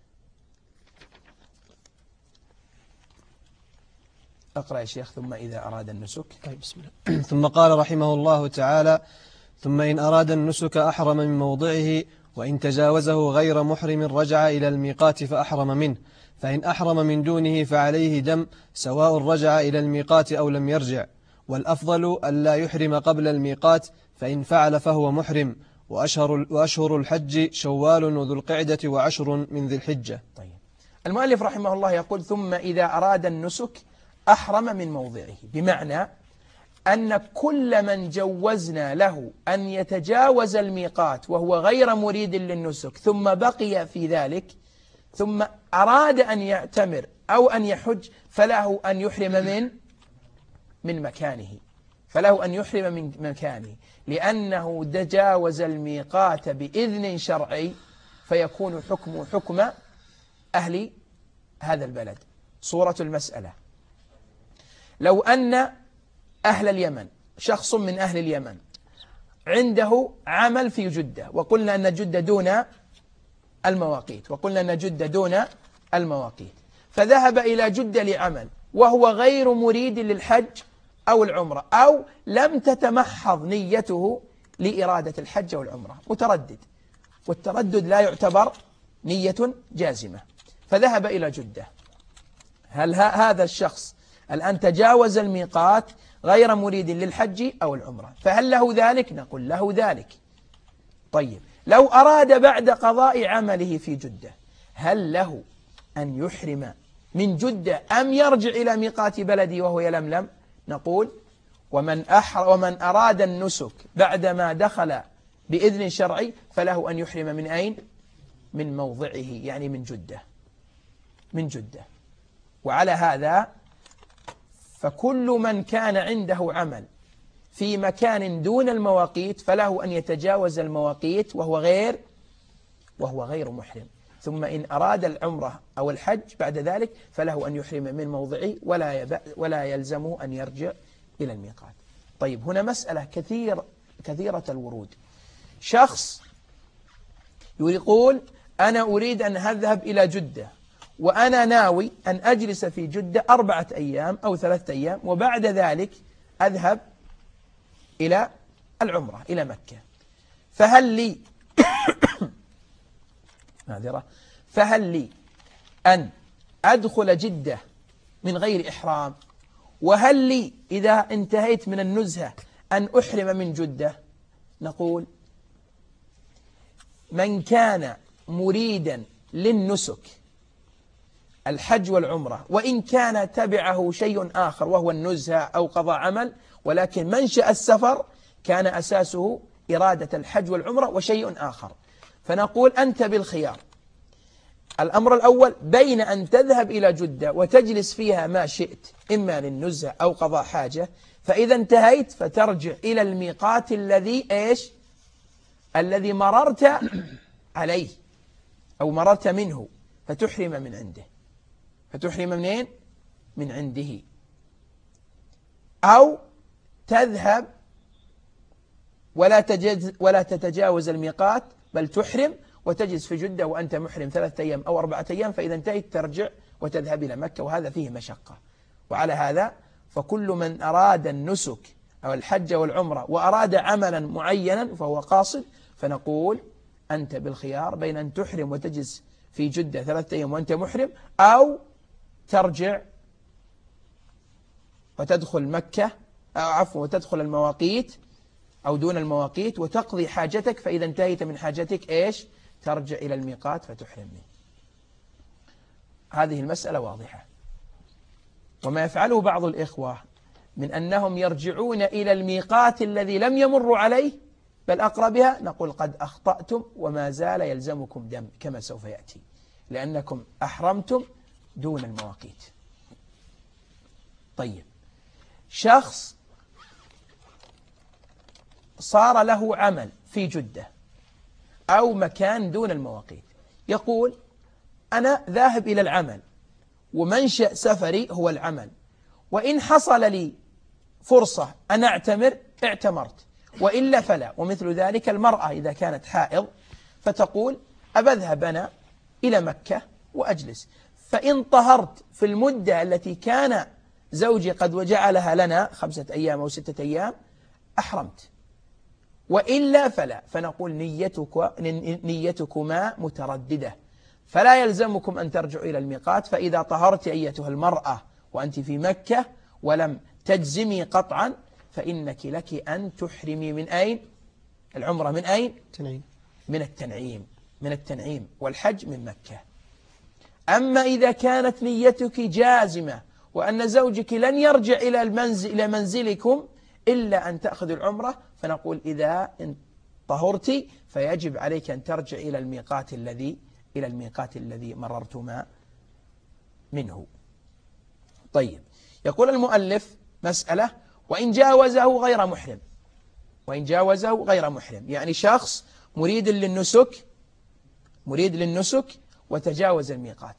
أقرأ يا شيخ. ثم إذا أراد النسك. طيب، بسم الله. ثم قال رحمه الله تعالى: ثم إن أراد النسك أحرم من موضعه، وإن تجاوزه غير محرم رجع إلى الميقات فأحرم منه، فإن أحرم من دونه فعليه دم، سواء رجع إلى الميقات أو لم يرجع، والأفضل ألا يحرم قبل الميقات، فإن فعل فهو محرم. وأشهر, وأشهر الحج شوال وذو القعدة وعشر من ذي الحجة. طيب، المؤلف رحمه الله يقول: ثم إذا أراد النسك أحرم من موضعه، بمعنى أن كل من جوزنا له أن يتجاوز الميقات وهو غير مريد للنسك ثم بقي في ذلك ثم أراد أن يعتمر أو أن يحج فله أن يحرم من من مكانه فله أن يحرم من مكانه لأنه تجاوز الميقات بإذن شرعي، فيكون حكم حكم أهل هذا البلد. صورة المسألة: لو أن أهل اليمن، شخص من أهل اليمن عنده عمل في جدة، وقلنا أن جدة دون المواقيت وقلنا أن جدة دون المواقيت فذهب إلى جدة لعمل وهو غير مريد للحج أو العمرة، أو لم تتمحض نيته لإرادة الحج والعمرة، متردد، والتردد لا يعتبر نية جازمة، فذهب إلى جدة. هل هذا الشخص الآن تجاوز الميقات غير مريد للحج أو العمرة، فهل له ذلك؟ نقول له ذلك. طيب، لو أراد بعد قضاء عمله في جدة هل له أن يحرم من جدة أم يرجع إلى ميقات بلدي وهو يلملم؟ نقول: ومن, أحر ومن أراد النسك بعدما دخل بإذن شرعي فله أن يحرم من أين؟ من موضعه، يعني من جدة من جدة. وعلى هذا فكل من كان عنده عمل في مكان دون المواقيت فله أن يتجاوز المواقيت وهو غير وهو غير محرم. ثم إن أراد العمرة أو الحج بعد ذلك فله أن يحرم من موضعه ولا ولا يلزمه أن يرجع إلى الميقات. طيب، هنا مسألة كثير كثيرة الورود. شخص يقول: أنا أريد أن أذهب إلى جدة وأنا ناوي أن أجلس في جدة أربعة أيام أو ثلاثة أيام وبعد ذلك أذهب إلى العمرة إلى مكة، فهل لي معذرة فهل لي أن أدخل جدة من غير إحرام؟ وهل لي إذا انتهيت من النزهة أن أحرم من جدة؟ نقول: من كان مريدا للنسك الحج والعمرة، وإن كان تبعه شيء آخر وهو النزهة أو قضاء عمل، ولكن منشأ السفر كان أساسه إرادة الحج والعمرة وشيء آخر. فنقول أنت بالخيار. الأمر الأول بين أن تذهب إلى جدة وتجلس فيها ما شئت إما للنزهة أو قضاء حاجة، فإذا انتهيت فترجع إلى الميقات الذي إيش الذي مررت عليه أو مررت منه، فتحرم من عنده. فتحرم منين؟ من عنده. أو تذهب ولا تجز ولا تتجاوز الميقات، بل تحرم وتجلس في جدة وأنت محرم ثلاثة أيام أو أربعة أيام، فإذا انتهيت ترجع وتذهب إلى مكة، وهذا فيه مشقة. وعلى هذا فكل من أراد النسك أو الحج والعمرة وأراد عملا معينا فهو قاصد، فنقول أنت بالخيار بين أن تحرم وتجلس في جدة ثلاثة أيام وأنت محرم، أو ترجع وتدخل مكة أو عفوا وتدخل المواقيت أو دون المواقيت وتقضي حاجتك، فإذا انتهيت من حاجتك إيش ترجع إلى الميقات فتحرم منه. هذه المسألة واضحة. وما يفعله بعض الإخوة من أنهم يرجعون إلى الميقات الذي لم يمروا عليه بل أقربها، نقول قد أخطأتم وما زال يلزمكم دم كما سوف يأتي، لأنكم أحرمتم دون المواقيت. طيب، شخص صار له عمل في جدة أو مكان دون المواقيت، يقول أنا ذاهب إلى العمل ومنشأ سفري هو العمل، وإن حصل لي فرصة أن أعتمر اعتمرت، وإلا فلا. ومثل ذلك المرأة إذا كانت حائض فتقول أبذهب أنا إلى مكة وأجلس، فإن طهرت في المدة التي كان زوجي قد وجعلها لنا خمسة أيام أو ستة أيام أحرمت، وإلا فلا. فنقول نيتك نيتكما مترددة، فلا يلزمكم أن ترجعوا إلى الميقات. فإذا طهرت أيتها المرأة وأنت في مكة ولم تجزمي قطعا، فإنك لك أن تحرمي من أين؟ العمرة من أين؟ تنعيم. من التنعيم من التنعيم والحج من مكة. أما إذا كانت نيتك جازمة وأن زوجك لن يرجع إلى المنزل إلى منزلكم إلا أن تأخذ العمرة، فنقول إذا طهرت فيجب عليك أن ترجع إلى الميقات الذي إلى الميقات الذي مررتما منه. طيب، يقول المؤلف مسألة: وإن جاوزه غير محرم. وإن جاوزه غير محرم يعني شخص مريد للنسك مريد للنسك وتجاوز الميقات،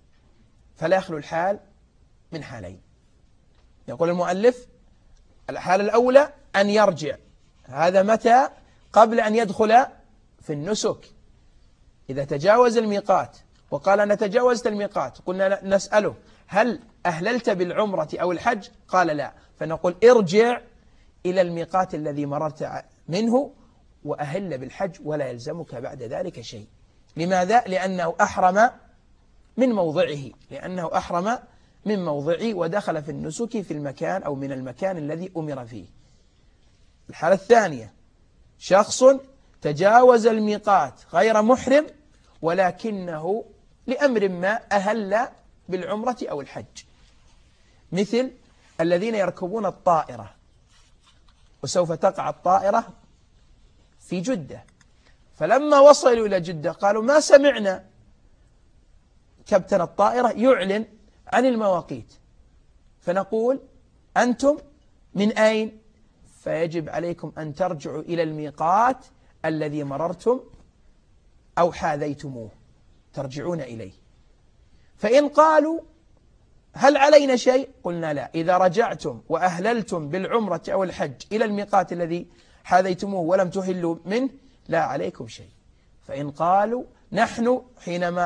فلا يخلو الحال من حالين. يقول المؤلف: الحالة الأولى أن يرجع. هذا متى؟ قبل أن يدخل في النسك. إذا تجاوز الميقات وقال أنا تجاوزت الميقات، قلنا نسأله هل أهللت بالعمرة أو الحج؟ قال لا، فنقول ارجع إلى الميقات الذي مررت منه وأهل بالحج ولا يلزمك بعد ذلك شيء. لماذا؟ لأنه أحرم من موضعه لأنه أحرم من موضعه ودخل في النسك في المكان أو من المكان الذي أمر فيه. الحالة الثانية: شخص تجاوز الميقات غير محرم ولكنه لأمر ما أهل بالعمرة أو الحج، مثل الذين يركبون الطائرة وسوف تقع الطائرة في جدة، فلما وصلوا إلى جدة قالوا ما سمعنا كابتن الطائرة يعلن عن المواقيت، فنقول أنتم من أين؟ فيجب عليكم أن ترجعوا إلى الميقات الذي مررتم أو حاذيتموه، ترجعون إليه. فإن قالوا هل علينا شيء؟ قلنا لا، إذا رجعتم وأهللتم بالعمرة أو الحج إلى الميقات الذي حاذيتموه ولم تهلوا منه لا عليكم شيء. فإن قالوا نحن حينما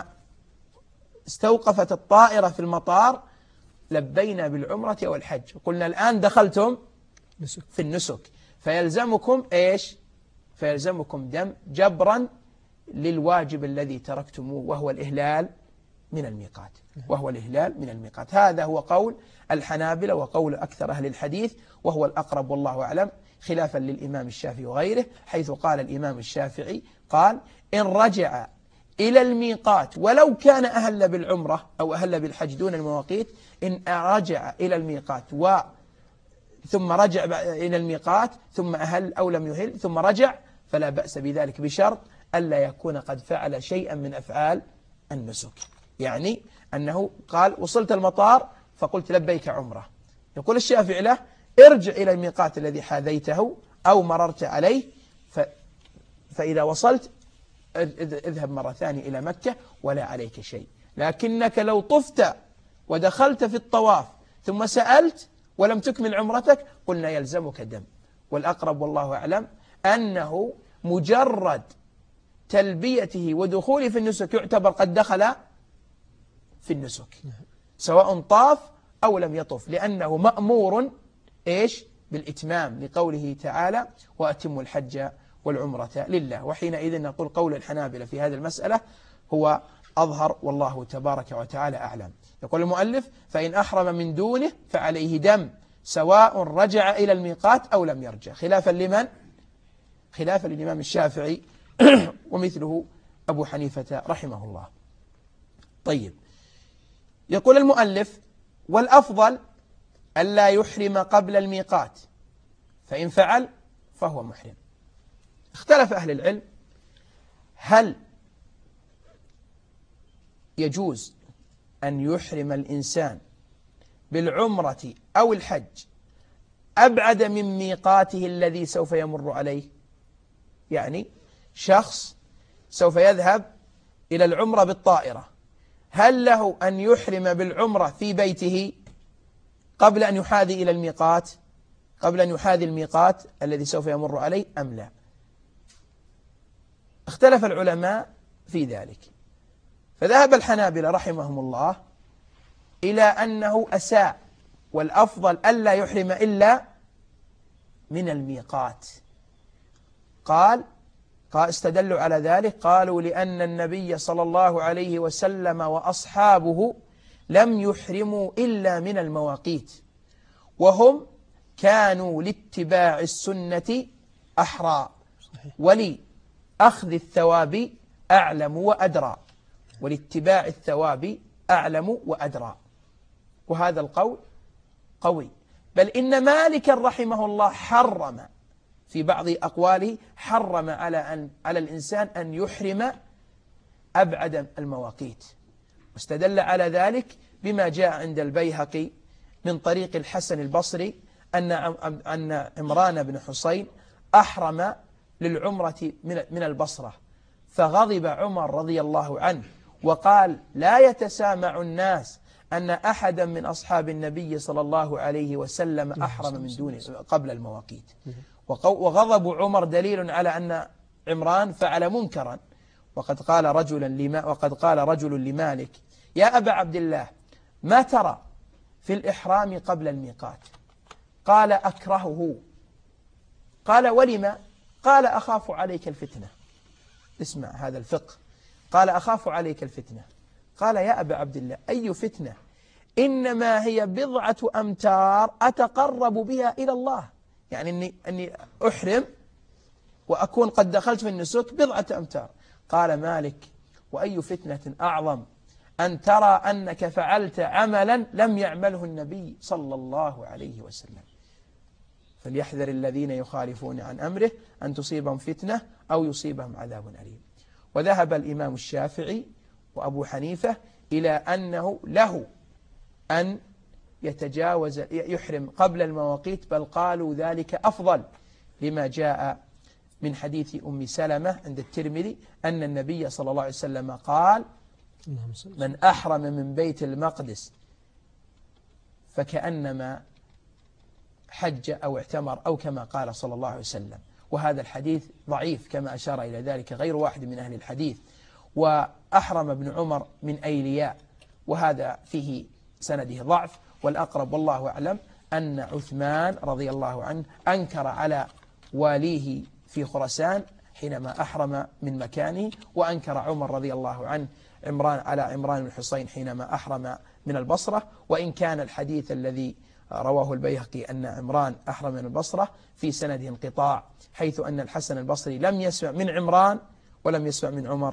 استوقفت الطائرة في المطار لبينا بالعمرة أو الحج، قلنا الآن دخلتم في النسك، فيلزمكم إيش؟ فيلزمكم دم جبرا للواجب الذي تركتموه وهو الإهلال من الميقات وهو الإهلال من الميقات. هذا هو قول الحنابلة وقول أكثر أهل الحديث، وهو الأقرب والله أعلم، خلافا للإمام الشافعي وغيره، حيث قال الإمام الشافعي قال إن رجع إلى الميقات ولو كان أهل بالعمرة أو أهل بالحج دون المواقيت، إن رجع إلى الميقات و ثم رجع إلى الميقات ثم أهل أو لم يهل ثم رجع فلا بأس بذلك، بشرط ألا يكون قد فعل شيئا من أفعال النسك. يعني أنه قال وصلت المطار فقلت لبيك عمرة، يقول الشافعي له ارجع إلى الميقات الذي حاذيته أو مررت عليه، ف فإذا وصلت اذهب مرة ثانية إلى مكة ولا عليك شيء. لكنك لو طفت ودخلت في الطواف ثم سألت ولم تكمل عمرتك قلنا يلزمك دم. والأقرب والله أعلم أنه مجرد تلبيته ودخوله في النسك يعتبر قد دخل في النسك سواء طاف أو لم يطف، لأنه مأمور إيش بالإتمام لقوله تعالى وأتموا الحج والعمرة لله. وحينئذ نقول قول الحنابلة في هذه المسألة هو أظهر والله تبارك وتعالى أعلم. يقول المؤلف فإن أحرم من دونه فعليه دم سواء رجع إلى الميقات أو لم يرجع، خلافا لمن؟ خلافا للإمام الشافعي ومثله أبو حنيفة رحمه الله. طيب، يقول المؤلف والأفضل ألا يحرم قبل الميقات، فإن فعل فهو محرم. اختلف أهل العلم هل يجوز أن يحرم الإنسان بالعمرة أو الحج أبعد من ميقاته الذي سوف يمر عليه. يعني شخص سوف يذهب إلى العمرة بالطائرة، هل له أن يحرم بالعمرة في بيته قبل أن يحاذي إلى الميقات قبل أن يحاذي الميقات الذي سوف يمر عليه أم لا؟ اختلف العلماء في ذلك، فذهب الحنابلة رحمهم الله إلى أنه أساء، والأفضل ألا يحرم إلا من الميقات. قال قال استدلوا على ذلك، قالوا لأن النبي صلى الله عليه وسلم وأصحابه لم يحرموا إلا من المواقيت، وهم كانوا لاتباع السنة أحرى ولأخذ الثواب أعلم وأدرى ولاتباع الثواب أعلم وأدرى. وهذا القول قوي، بل إن مالكا رحمه الله حرم في بعض أقواله حرم على أن على الإنسان أن يحرم أبعد المواقيت، واستدل على ذلك بما جاء عند البيهقي من طريق الحسن البصري أن أن عمران بن حسين أحرم للعمرة من البصرة، فغضب عمر رضي الله عنه وقال لا يتسامع الناس أن أحدا من أصحاب النبي صلى الله عليه وسلم أحرم من دونه قبل المواقيت. وغضب عمر دليل على أن عمران فعل منكرا. وقد قال رجل لما وقد قال رجل لمالك يا أبا عبد الله ما ترى في الإحرام قبل الميقات؟ قال أكرهه. قال ولما؟ قال أخاف عليك الفتنة. اسمع هذا الفقه. قال أخاف عليك الفتنة. قال يا أبا عبد الله أي فتنة؟ إنما هي بضعة أمتار أتقرب بها إلى الله، يعني أني, أني أحرم وأكون قد دخلت في النسك بضعة أمتار. قال مالك وأي فتنة أعظم أن ترى أنك فعلت عملا لم يعمله النبي صلى الله عليه وسلم. فليحذر الذين يخالفون عن أمره أن تصيبهم فتنة أو يصيبهم عذاب أليم. وذهب الإمام الشافعي وأبو حنيفة إلى أنه له أن يتجاوز يحرم قبل المواقيت، بل قالوا ذلك أفضل لما جاء من حديث أم سلمة عند الترمذي أن النبي صلى الله عليه وسلم قال من أحرم من بيت المقدس فكأنما حج أو اعتمر أو كما قال صلى الله عليه وسلم. وهذا الحديث ضعيف كما أشار إلى ذلك غير واحد من أهل الحديث. وأحرم ابن عمر من أيلياء، وهذا فيه سنده ضعف. والأقرب والله أعلم أن عثمان رضي الله عنه أنكر على واليه في خراسان حينما أحرم من مكانه، وأنكر عمر رضي الله عنه عمران على عمران بن حسين حينما أحرم من البصرة. وإن كان الحديث الذي رواه البيهقي أن عمران أحرم من البصرة في سنده انقطاع، حيث أن الحسن البصري لم يسمع من عمران ولم يسمع من عمر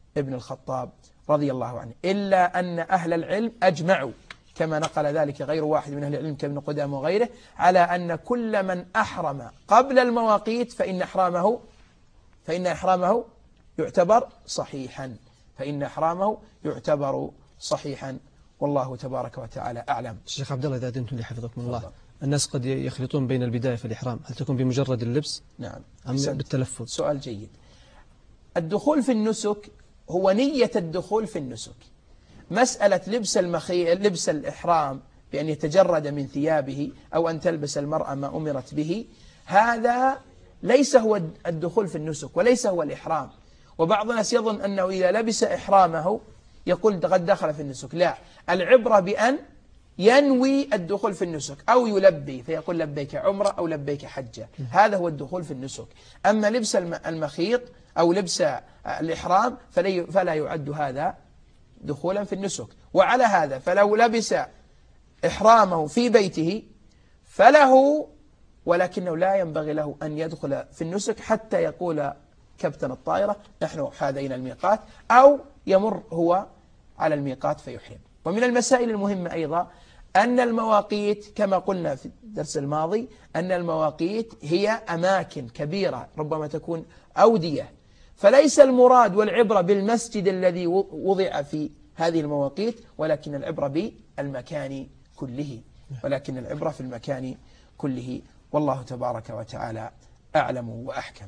ابن الخطاب رضي الله عنه، إلا أن أهل العلم أجمعوا كما نقل ذلك غير واحد من أهل العلم كابن قدامة وغيره على أن كل من أحرم قبل المواقيت فإن إحرامه فإن إحرامه يعتبر صحيحا فإن إحرامه يعتبر صحيحا والله تبارك وتعالى أعلم. الشيخ عبد الله إذا أذنتم لي حفظكم الله، الناس قد يخلطون بين البداية في الإحرام، هل تكون بمجرد اللبس نعم أم بالتلفظ؟ سؤال جيد. الدخول في النسك هو نية الدخول في النسك. مسألة لبس المخي... لبس الإحرام بأن يتجرد من ثيابه أو أن تلبس المرأة ما أمرت به، هذا ليس هو الدخول في النسك وليس هو الإحرام. وبعض الناس يظن أنه إذا لبس إحرامه يقول قد دخل في النسك. لا، العبرة بأن ينوي الدخول في النسك أو يلبي فيقول لبيك عمرة أو لبيك حجة، هذا هو الدخول في النسك. أما لبس المخيط أو لبس الإحرام فلا يعد هذا دخولا في النسك. وعلى هذا فلو لبس إحرامه في بيته فله، ولكنه لا ينبغي له أن يدخل في النسك حتى يقول كابتن الطائرة نحن حاذينا الميقات، أو يمر هو على الميقات فيحرم. ومن المسائل المهمة أيضا أن المواقيت كما قلنا في الدرس الماضي أن المواقيت هي أماكن كبيرة ربما تكون أودية، فليس المراد والعبرة بالمسجد الذي وضع في هذه المواقيت، ولكن العبرة بالمكان كله ولكن العبرة في المكان كله والله تبارك وتعالى أعلم وأحكم.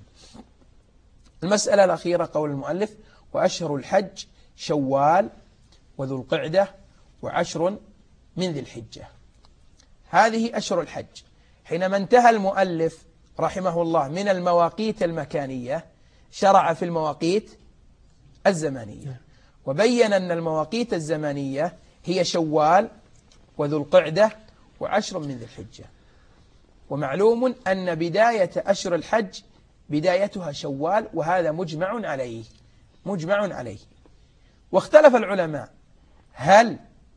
المسألة الأخيرة قول المؤلف وأشهر الحج شوال وذو القعدة وعشر من ذي الحجة. هذه أشهر الحج. حينما انتهى المؤلف رحمه الله من المواقيت المكانية شرع في المواقيت الزمانية، وبين أن المواقيت الزمانية هي شوال وذو القعدة وعشر من ذي الحجة. ومعلوم أن بداية أشهر الحج بدايتها شوال، وهذا مجمع عليه مجمع عليه واختلف العلماء هل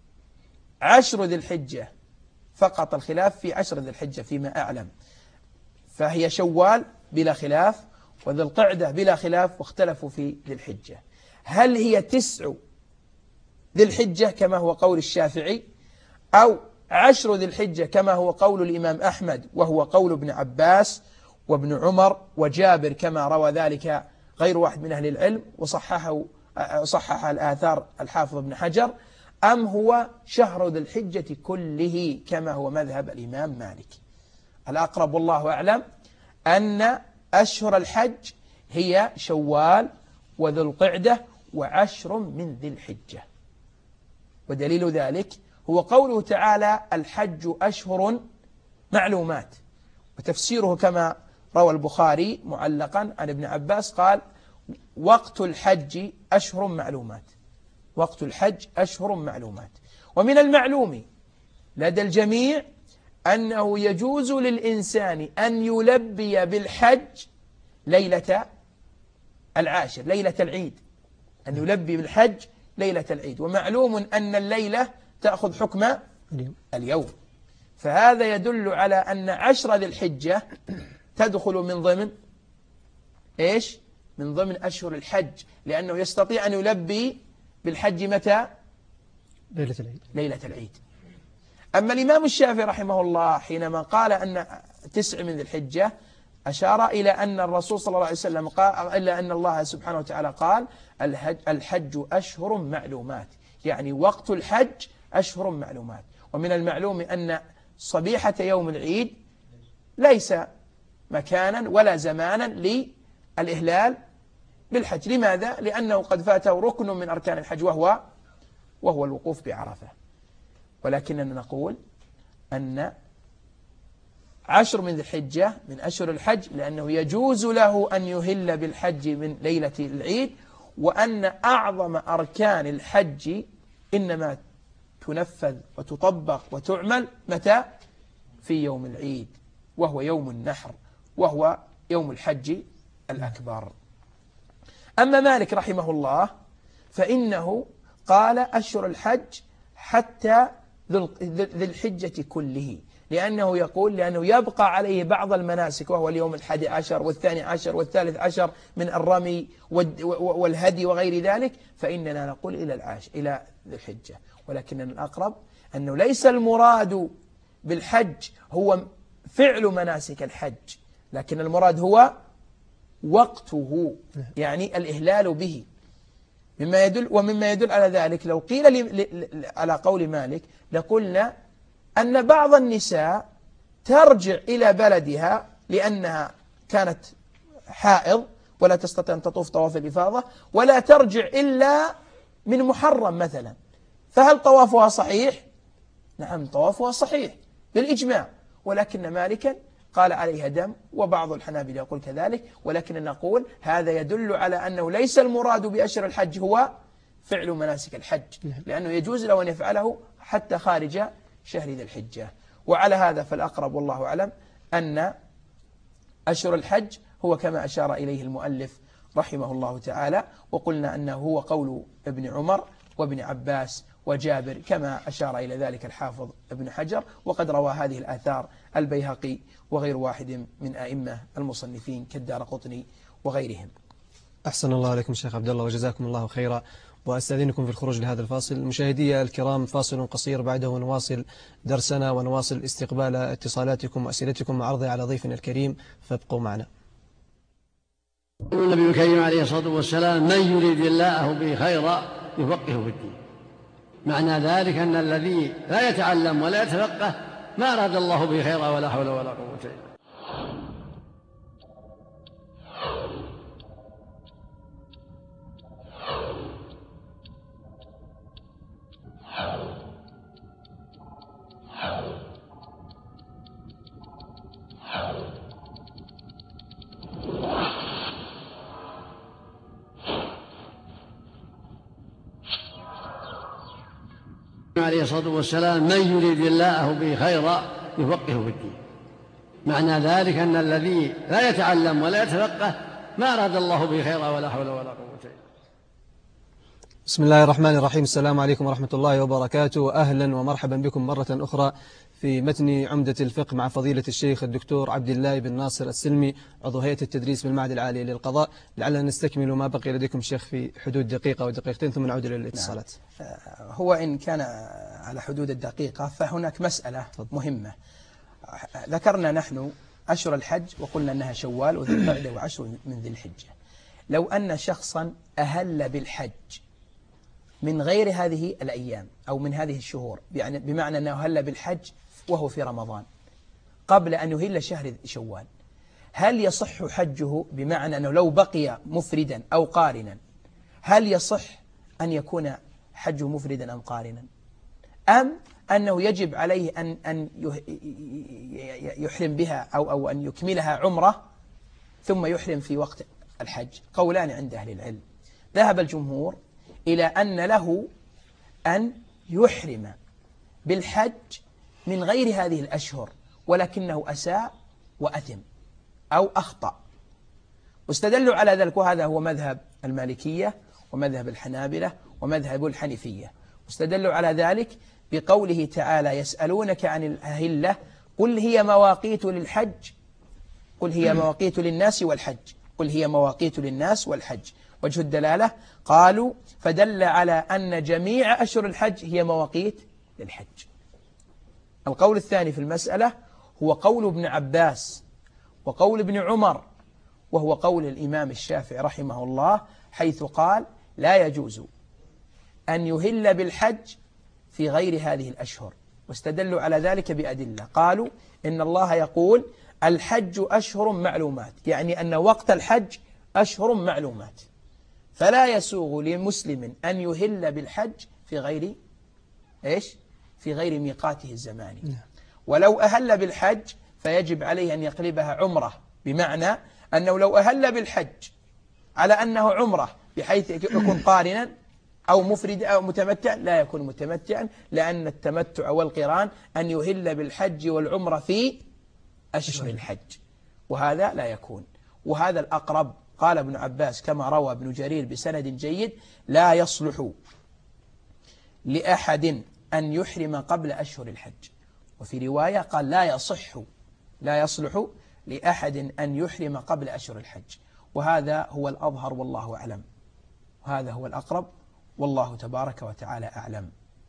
عشر ذي الحجة فقط، الخلاف في عشر ذي الحجة فيما أعلم، فهي شوال بلا خلاف وذي القعدة بلا خلاف، واختلفوا في ذي الحجة هل هي تسع ذي الحجة كما هو قول الشافعي أو عشر ذي الحجة كما هو قول الإمام أحمد وهو قول ابن عباس وابن عمر وجابر كما روى ذلك غير واحد من أهل العلم وصححه صحح الآثار الحافظ ابن حجر، أم هو شهر ذي الحجة كله كما هو مذهب الإمام مالك. الأقرب والله أعلم أن أشهر الحج هي شوال وذو القعدة وعشر من ذي الحجة، ودليل ذلك هو قوله تعالى الحج أشهر معلومات، وتفسيره كما روى البخاري معلقا عن ابن عباس قال وقت الحج أشهر معلومات وقت الحج أشهر معلومات. ومن المعلوم لدى الجميع أنه يجوز للإنسان أن يلبي بالحج ليلة العاشر ليلة العيد، أن يلبي بالحج ليلة العيد، ومعلوم أن الليلة تأخذ حكم اليوم، فهذا يدل على أن عشر ذي الحجة تدخل من ضمن إيش؟ من ضمن أشهر الحج، لأنه يستطيع أن يلبي بالحج متى؟ ليلة العيد ليلة العيد. أما الإمام الشافعي رحمه الله حينما قال أن تسع من ذي الحجة أشار إلى أن الرسول صلى الله عليه وسلم قال إلا أن الله سبحانه وتعالى قال الحج أشهر معلومات، يعني وقت الحج أشهر معلومات. ومن المعلوم أن صبيحة يوم العيد ليس مكانا ولا زمانا للإهلال بالحج. لماذا؟ لأنه قد فاته ركن من أركان الحج وهو وهو الوقوف بعرفة. ولكننا نقول أن عشر من ذي الحجة من أشهر الحج لأنه يجوز له أن يهل بالحج من ليلة العيد، وأن أعظم أركان الحج إنما تنفذ وتطبق وتعمل متى؟ في يوم العيد، وهو يوم النحر، وهو يوم الحج الأكبر. أما مالك رحمه الله فإنه قال أشهر الحج حتى ذي الحجة كله، لأنه يقول لأنه يبقى عليه بعض المناسك، وهو اليوم الحادي عشر والثاني عشر والثالث عشر من الرمي والهدي وغير ذلك، فإننا نقول إلى العاش إلى ذي الحجة. ولكن الأقرب أنه ليس المراد بالحج هو فعل مناسك الحج، لكن المراد هو وقته، يعني الإهلال به. مما يدل ومما يدل على ذلك لو قيل على قول مالك لقلنا أن بعض النساء ترجع إلى بلدها لأنها كانت حائض ولا تستطيع أن تطوف طواف الإفاضة، ولا ترجع إلا من محرم مثلا، فهل طوافها صحيح؟ نعم، طوافها صحيح بالإجماع، ولكن مالكا قال عليها دم، وبعض الحنابلة يقول كذلك، ولكن نقول هذا يدل على أنه ليس المراد بأشهر الحج هو فعل مناسك الحج، لأنه يجوز له أن يفعله حتى خارج شهر ذي الحجة. وعلى هذا فالأقرب والله أعلم أن أشهر الحج هو كما أشار إليه المؤلف رحمه الله تعالى، وقلنا أنه هو قول ابن عمر وابن عباس وجابر كما أشار إلى ذلك الحافظ ابن حجر، وقد روى هذه الآثار البيهقي وغير واحد من أئمة المصنفين كالدارقطني وغيرهم. أحسن الله عليكم شيخ عبد الله وجزاكم الله خيرا، وأستأذنكم في الخروج لهذا الفاصل. مشاهدي الكرام، فاصل قصير بعده ونواصل درسنا ونواصل استقبال اتصالاتكم وأسئلتكم وعرضها على ضيفنا الكريم، فابقوا معنا. النبي الكريم عليه الصلاة والسلام: من يريد الله به خيرا يفقهه في الدين. معنى ذلك أن الذي لا يتعلم ولا يتفقه ما أراد الله به خيرا ولا حول ولا قوة إلا بالله. عليه الصلاة والسلام: من يريد الله به خيرا يفقهه في الدين. معنى ذلك أن الذي لا يتعلم ولا يتفقه ما أراد الله به خيرا ولا حول ولا قوة إلا بالله. بسم الله الرحمن الرحيم. السلام عليكم ورحمة الله وبركاته، أهلا ومرحبا بكم مرة أخرى في متن عمدة الفقه مع فضيلة الشيخ الدكتور عبد الله بن ناصر السلمي، عضو هيئة التدريس بالمعهد العالي للقضاء. لعلنا نستكمل ما بقي لديكم شيخ في حدود دقيقة أو دقيقتين ثم نعود إلى الاتصالات. نعم. هو إن كان على حدود الدقيقة فهناك مسألة مهمة. ذكرنا نحن أشهر الحج وقلنا أنها شوال وذي القعدة وعشر من ذي الحجة. لو أن شخصا أهل بالحج من غير هذه الأيام أو من هذه الشهور، يعني بمعنى أنه أهل بالحج وهو في رمضان قبل أن يهل شهر شوال، هل يصح حجه؟ بمعنى أنه لو بقي مفردا أو قارنا، هل يصح أن يكون حجه مفردا أم قارنا، أم أنه يجب عليه أن أن يحرم بها أو أو أن يكملها عمرة ثم يحرم في وقت الحج؟ قولان عند أهل العلم. ذهب الجمهور إلى أن له أن يحرم بالحج من غير هذه الأشهر، ولكنه أساء وأثم أو أخطأ، واستدلوا على ذلك، وهذا هو مذهب المالكية ومذهب الحنابلة ومذهب الحنفية. واستدلوا على ذلك بقوله تعالى: يسألونك عن الأهلة قل هي مواقيت للحج قل هي مواقيت للناس والحج قل هي مواقيت للناس والحج. وجه الدلالة قالوا فدل على أن جميع أشهر الحج هي مواقيت للحج. القول الثاني في المسألة هو قول ابن عباس وقول ابن عمر، وهو قول الإمام الشافعي رحمه الله، حيث قال لا يجوز أن يهل بالحج في غير هذه الأشهر. واستدلوا على ذلك بأدلة، قالوا إن الله يقول الحج أشهر معلومات، يعني أن وقت الحج أشهر معلومات، فلا يسوغ لمسلم أن يهل بالحج في غير إيش؟ في غير ميقاته الزماني. ولو أهل بالحج فيجب عليه أن يقلبها عمرة، بمعنى أنه لو أهل بالحج على أنه عمرة بحيث يكون قارنا أو مفرد أو متمتع، لا يكون متمتعا، لأن التمتع والقران أن يهل بالحج والعمرة في أشهر الحج، وهذا لا يكون. وهذا الأقرب. قال ابن عباس كما روى ابن جرير بسند جيد: لا يصلح لأحد أن يحرم قبل أشهر الحج. وفي رواية قال لا يصح لا يصلح لأحد أن يحرم قبل أشهر الحج، وهذا هو الأظهر والله أعلم، وهذا هو الأقرب والله تبارك وتعالى أعلم.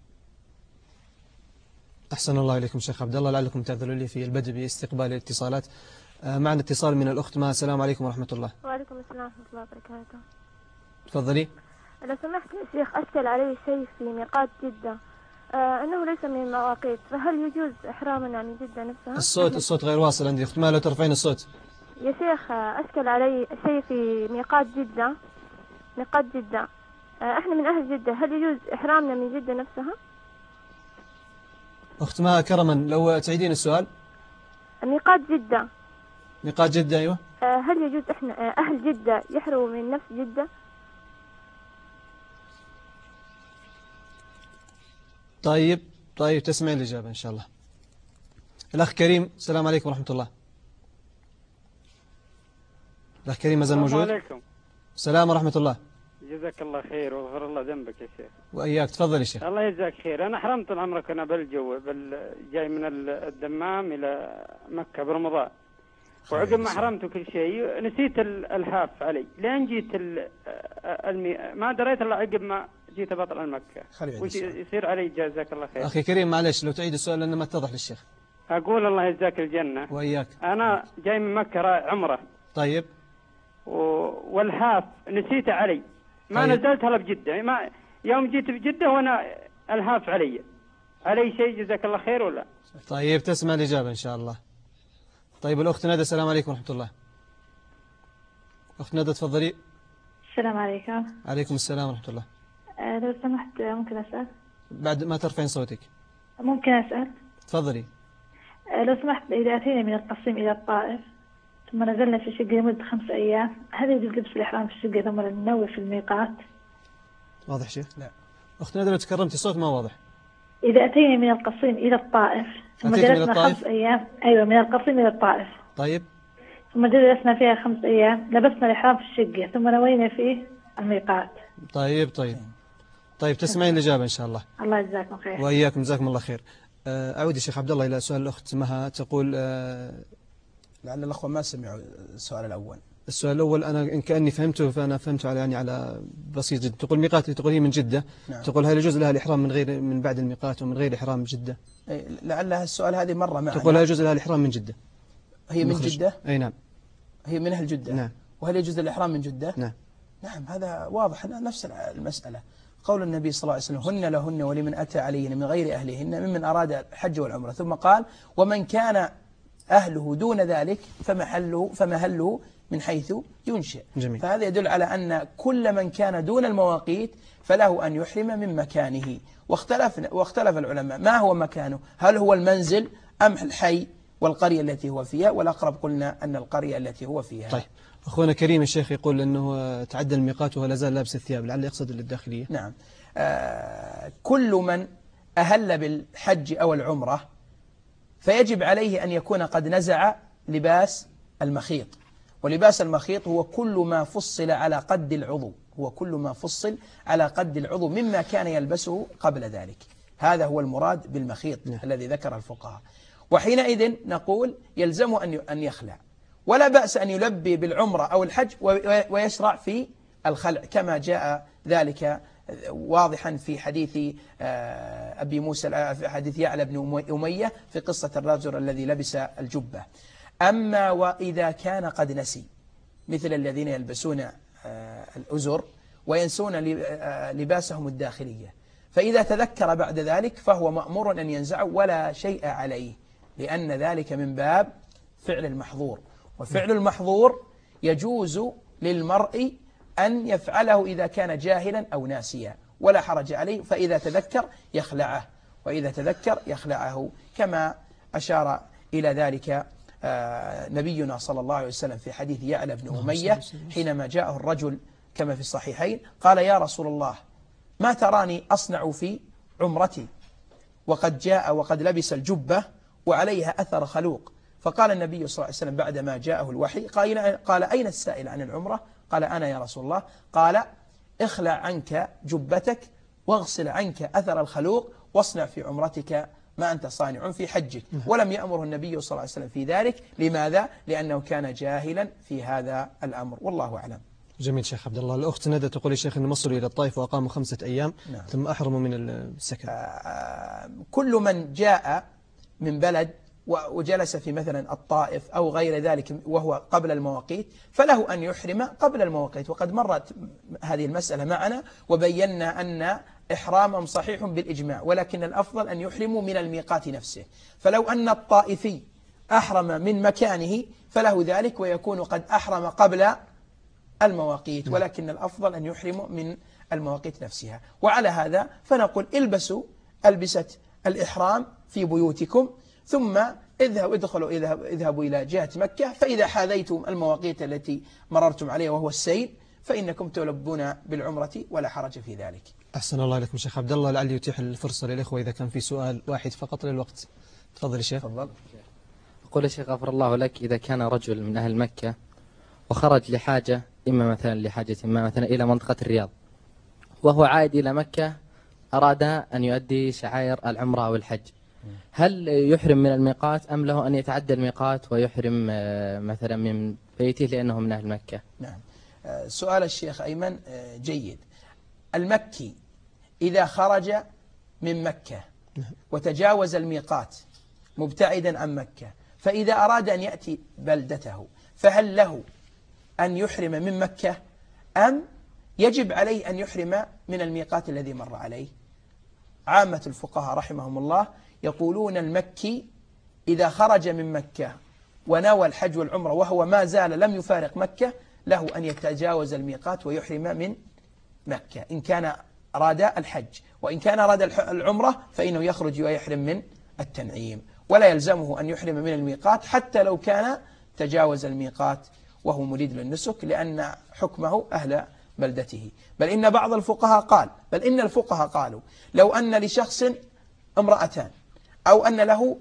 أحسن الله إليكم شيخ عبد الله، لعلكم تعذروا لي في البدء باستقبال الاتصالات. معنا اتصال من الأخت ما. السلام عليكم ورحمة الله. وعليكم السلام ورحمة الله وبركاته. تفضلي. لو سمحت يا شيخ، أشكل علي شيء في ميقات جدة، آه أنه ليس من المواقيت، فهل يجوز إحرامنا من جدة نفسها؟ الصوت الصوت غير واصل عندي أخت ما، لو ترفعين الصوت. يا شيخ أشكل علي شيء في ميقات جدة ميقات جدة آه إحنا من أهل جدة، هل يجوز إحرامنا من جدة نفسها؟ أخت ما كرما لو تعيدين السؤال. ميقات جدة. ميقات جدة أيوة. آه هل يجوز إحنا آه أهل جدة يحرموا من نفس جدة؟ طيب طيب تسمعي الإجابة إن شاء الله. الأخ كريم. السلام عليكم ورحمة الله. الأخ كريم ما زال موجود؟ السلام عليكم. السلام ورحمة الله. جزاك الله خير وغفر الله ذنبك يا شيخ. وإياك. تفضل يا شيخ. الله يجزاك خير. أنا حرمت عمرك أنا بالجو بل جاي من الدمام إلى مكة برمضان، وعقب ما حرمت كل شيء نسيت الحاف علي لين جيت المي... ما دريت إلا عقب ما جيت بطل المكة، وش يصير علي؟ جزاك الله خير. أخي كريم معلش لو تعيد السؤال لأنه ما اتضح للشيخ. أقول الله يجزاك الجنة. وإياك. أنا جاي من مكة عمرة. طيب. و... والحاف نسيته علي، ما طيب. نزلت هلا بجدة، ما يوم جيت بجدة وأنا الحاف علي علي شيء. جزاك الله خير ولا؟ طيب تسمع الإجابة إن شاء الله. طيب الأخت ندى. السلام عليكم ورحمة الله. أخت ندى تفضلي. السلام عليكم. عليكم السلام ورحمة الله. أه لو سمحت ممكن أسأل؟ بعد ما ترفعين صوتك. ممكن أسأل؟ تفضلي. أه لو سمحت، إذا أتينا من القصيم إلى الطائف ثم نزلنا في الشقة لمدة خمس أيام، هل يجوز لبس الإحرام في الشقة ثم ننوي في الميقات؟ واضح شيخ؟ لا. أخت ندى لو تكرمتي الصوت ما واضح. إذا أتينا من القصيم إلى الطائف ثم جلسنا خمس أيام. أيوة من القصيم إلى الطائف. طيب. ثم جلسنا فيها خمس أيام، لبسنا الإحرام في الشقة ثم نوينا فيه الميقات. طيب طيب طيب تسمعين الإجابة إن شاء الله. الله يجزاكم خير. وإياكم جزاكم الله خير. أعود يا شيخ عبد الله إلى سؤال الأخت مها. تقول أه لعل الأخوة ما سمعوا السؤال الأول. السؤال الأول أنا إن كأني فهمته فأنا فهمته على يعني على بسيط جدا. تقول ميقات، تقول هي من جدة. نعم. تقول هل يجوز لها الإحرام من غير من بعد الميقات ومن غير إحرام جدة؟ لعل السؤال هذه مرة معنا. تقول هل يجوز لها الإحرام من جدة؟ هي من جدة؟ أي نعم. هي من أهل جدة. نعم. وهل يجوز الإحرام من جدة؟ نعم. نعم هذا واضح نفس المسألة. قول النبي صلى الله عليه وسلم هن لهن ولمن أتى عليهن من غير أهلهن ممن أراد الحج والعمرة، ثم قال ومن كان أهله دون ذلك فمحله فمهله من حيث ينشئ. جميل. فهذا يدل على أن كل من كان دون المواقيت فله أن يحرم من مكانه. واختلف, واختلف العلماء ما هو مكانه، هل هو المنزل أم الحي والقرية التي هو فيها، والأقرب قلنا أن القرية التي هو فيها. طيب أخونا كريم الشيخ يقول أنه تعدى الميقات ولا زال لابس الثياب، لعل يقصد للداخلية. نعم. آه كل من أهل بالحج أو العمرة فيجب عليه أن يكون قد نزع لباس المخيط، ولباس المخيط هو كل ما فصل على قد العضو، هو كل ما فصل على قد العضو مما كان يلبسه قبل ذلك، هذا هو المراد بالمخيط. نعم. الذي ذكر الفقهاء. وحينئذ نقول يلزمه أن يخلع، ولا بأس أن يلبي بالعمرة أو الحج ويشرع في الخلع كما جاء ذلك واضحا في حديث أبي موسى، في حديث يعلى بن أمية في قصة الرجل الذي لبس الجبة. أما وإذا كان قد نسي مثل الذين يلبسون الأزر وينسون لباسهم الداخلية، فإذا تذكر بعد ذلك فهو مأمور أن ينزعه ولا شيء عليه، لأن ذلك من باب فعل المحظور، وفعل المحظور يجوز للمرء أن يفعله إذا كان جاهلا أو ناسيا ولا حرج عليه، فإذا تذكر يخلعه، وإذا تذكر يخلعه كما أشار إلى ذلك نبينا صلى الله عليه وسلم في حديث يعلى بن أمية حينما جاءه الرجل كما في الصحيحين قال يا رسول الله ما تراني أصنع في عمرتي وقد جاء وقد لبس الجبة وعليها أثر خلوق، فقال النبي صلى الله عليه وسلم بعدما جاءه الوحي قال, قال أين السائل عن العمرة؟ قال أنا يا رسول الله. قال اخلع عنك جبتك واغسل عنك أثر الخلوق واصنع في عمرتك ما أنت صانع في حجك. ولم يأمره النبي صلى الله عليه وسلم في ذلك. لماذا؟ لأنه كان جاهلا في هذا الأمر، والله أعلم. جميل شيخ عبد الله. الأخت ندى تقول يا شيخ أن وصلوا إلى الطائف وأقاموا خمسة أيام نعم. ثم أحرموا من السكن. آه كل من جاء من بلد وجلس في مثلا الطائف أو غير ذلك وهو قبل المواقيت فله أن يحرم قبل المواقيت، وقد مرت هذه المسألة معنا وبينا أن إحرامهم صحيح بالإجماع، ولكن الأفضل أن يحرموا من الميقات نفسه. فلو أن الطائفي أحرم من مكانه فله ذلك ويكون قد أحرم قبل المواقيت، ولكن الأفضل أن يحرموا من المواقيت نفسها. وعلى هذا فنقول البسوا ألبسة الإحرام في بيوتكم، ثم اذهبوا ادخلوا اذهبوا إلى جهة مكة، فإذا حاذيتم المواقيت التي مررتم عليها وهو السيل فإنكم تلبون بالعمرة ولا حرج في ذلك. أحسن الله إليكم شيخ عبد الله. لعلي يتيح الفرصة للإخوة إذا كان في سؤال واحد فقط للوقت. تفضل يا شيخ. تفضل. أقول يا شيخ غفر الله لك، إذا كان رجل من أهل مكة وخرج لحاجة، إما مثلا لحاجة ما مثلا إلى منطقة الرياض، وهو عائد إلى مكة أراد أن يؤدي شعائر العمرة أو الحج، هل يحرم من الميقات أم له أن يتعدى الميقات ويحرم مثلا من بيته لأنه من أهل مكة؟ نعم. سؤال الشيخ أيمن جيد. المكي إذا خرج من مكة وتجاوز الميقات مبتعدا عن مكة، فإذا أراد أن يأتي بلدته فهل له أن يحرم من مكة أم يجب عليه أن يحرم من الميقات الذي مر عليه؟ عامة الفقهاء رحمهم الله يقولون المكي إذا خرج من مكة ونوى الحج والعمرة وهو ما زال لم يفارق مكة له أن يتجاوز الميقات ويحرم من مكة إن كان أراد الحج، وإن كان أراد العمرة فإنه يخرج ويحرم من التنعيم، ولا يلزمه أن يحرم من الميقات حتى لو كان تجاوز الميقات وهو مريد للنسك، لأن حكمه أهل بلدته. بل إن بعض الفقهاء قال بل إن الفقهاء قالوا لو أن لشخص امرأتان أو أن له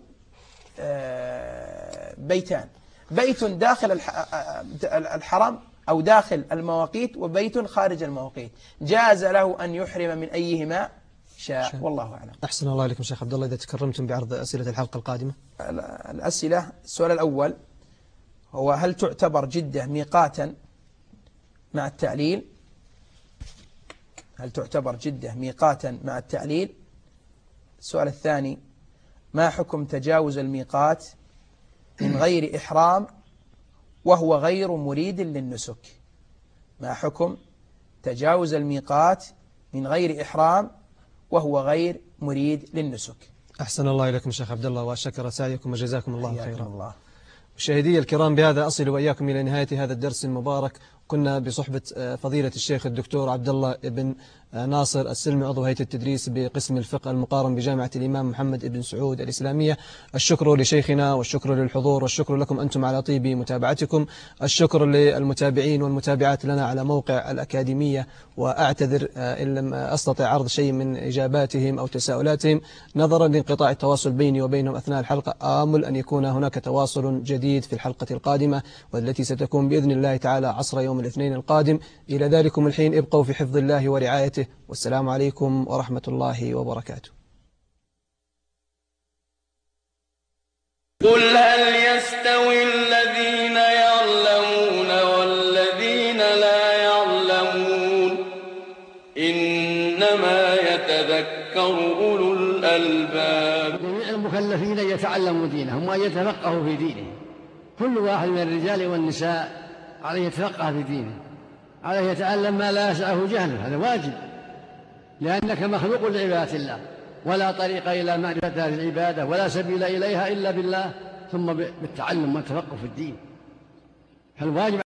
بيتان، بيت داخل الحرم أو داخل المواقيت وبيت خارج المواقيت، جاز له أن يحرم من أيهما شاء، والله أعلم. أحسن الله إليكم شيخ عبد الله. إذا تكرمتم بعرض أسئلة الحلقة القادمة. الأسئلة، السؤال الأول هو هل تعتبر جدة ميقاتا مع التعليل؟ هل تعتبر جدة ميقاتا مع التعليل؟ السؤال الثاني ما حكم تجاوز الميقات من غير إحرام وهو غير مريد للنسك؟ ما حكم تجاوز الميقات من غير إحرام وهو غير مريد للنسك؟ أحسن الله إليكم شيخ عبد الله وشكر سعيكم وجزاكم الله خيرا. الله. مشاهدي الكرام، بهذا أصل وإياكم إلى نهاية هذا الدرس المبارك. كنا بصحبة فضيلة الشيخ الدكتور عبد الله بن ناصر السلمي عضو هيئة التدريس بقسم الفقه المقارن بجامعة الإمام محمد بن سعود الإسلامية. الشكر لشيخنا والشكر للحضور والشكر لكم أنتم على طيب متابعتكم. الشكر للمتابعين والمتابعات لنا على موقع الأكاديمية، وأعتذر إن لم أستطع عرض شيء من إجاباتهم أو تساؤلاتهم نظرا لانقطاع التواصل بيني وبينهم أثناء الحلقة. آمل أن يكون هناك تواصل جديد في الحلقة القادمة والتي ستكون بإذن الله تعالى عصر يوم الاثنين القادم. إلى ذلكم الحين ابقوا في حفظ الله ورعايته، والسلام عليكم ورحمة الله وبركاته. قل هل يستوي الذين يعلمون والذين لا يعلمون إنما يتذكر أولو الألباب. جميع المكلفين يتعلموا دينهم وأن يتفقهوا في دينهم. كل واحد من الرجال والنساء عليه يتفقه في دينه، عليه يتعلم ما لا يسعه جهله، هذا واجب، لأنك مخلوق لعبادة الله، ولا طريق إلى معرفة هذه العبادة ولا سبيل إليها إلا بالله ثم بالتعلم والتفقه في الدين. فالواجب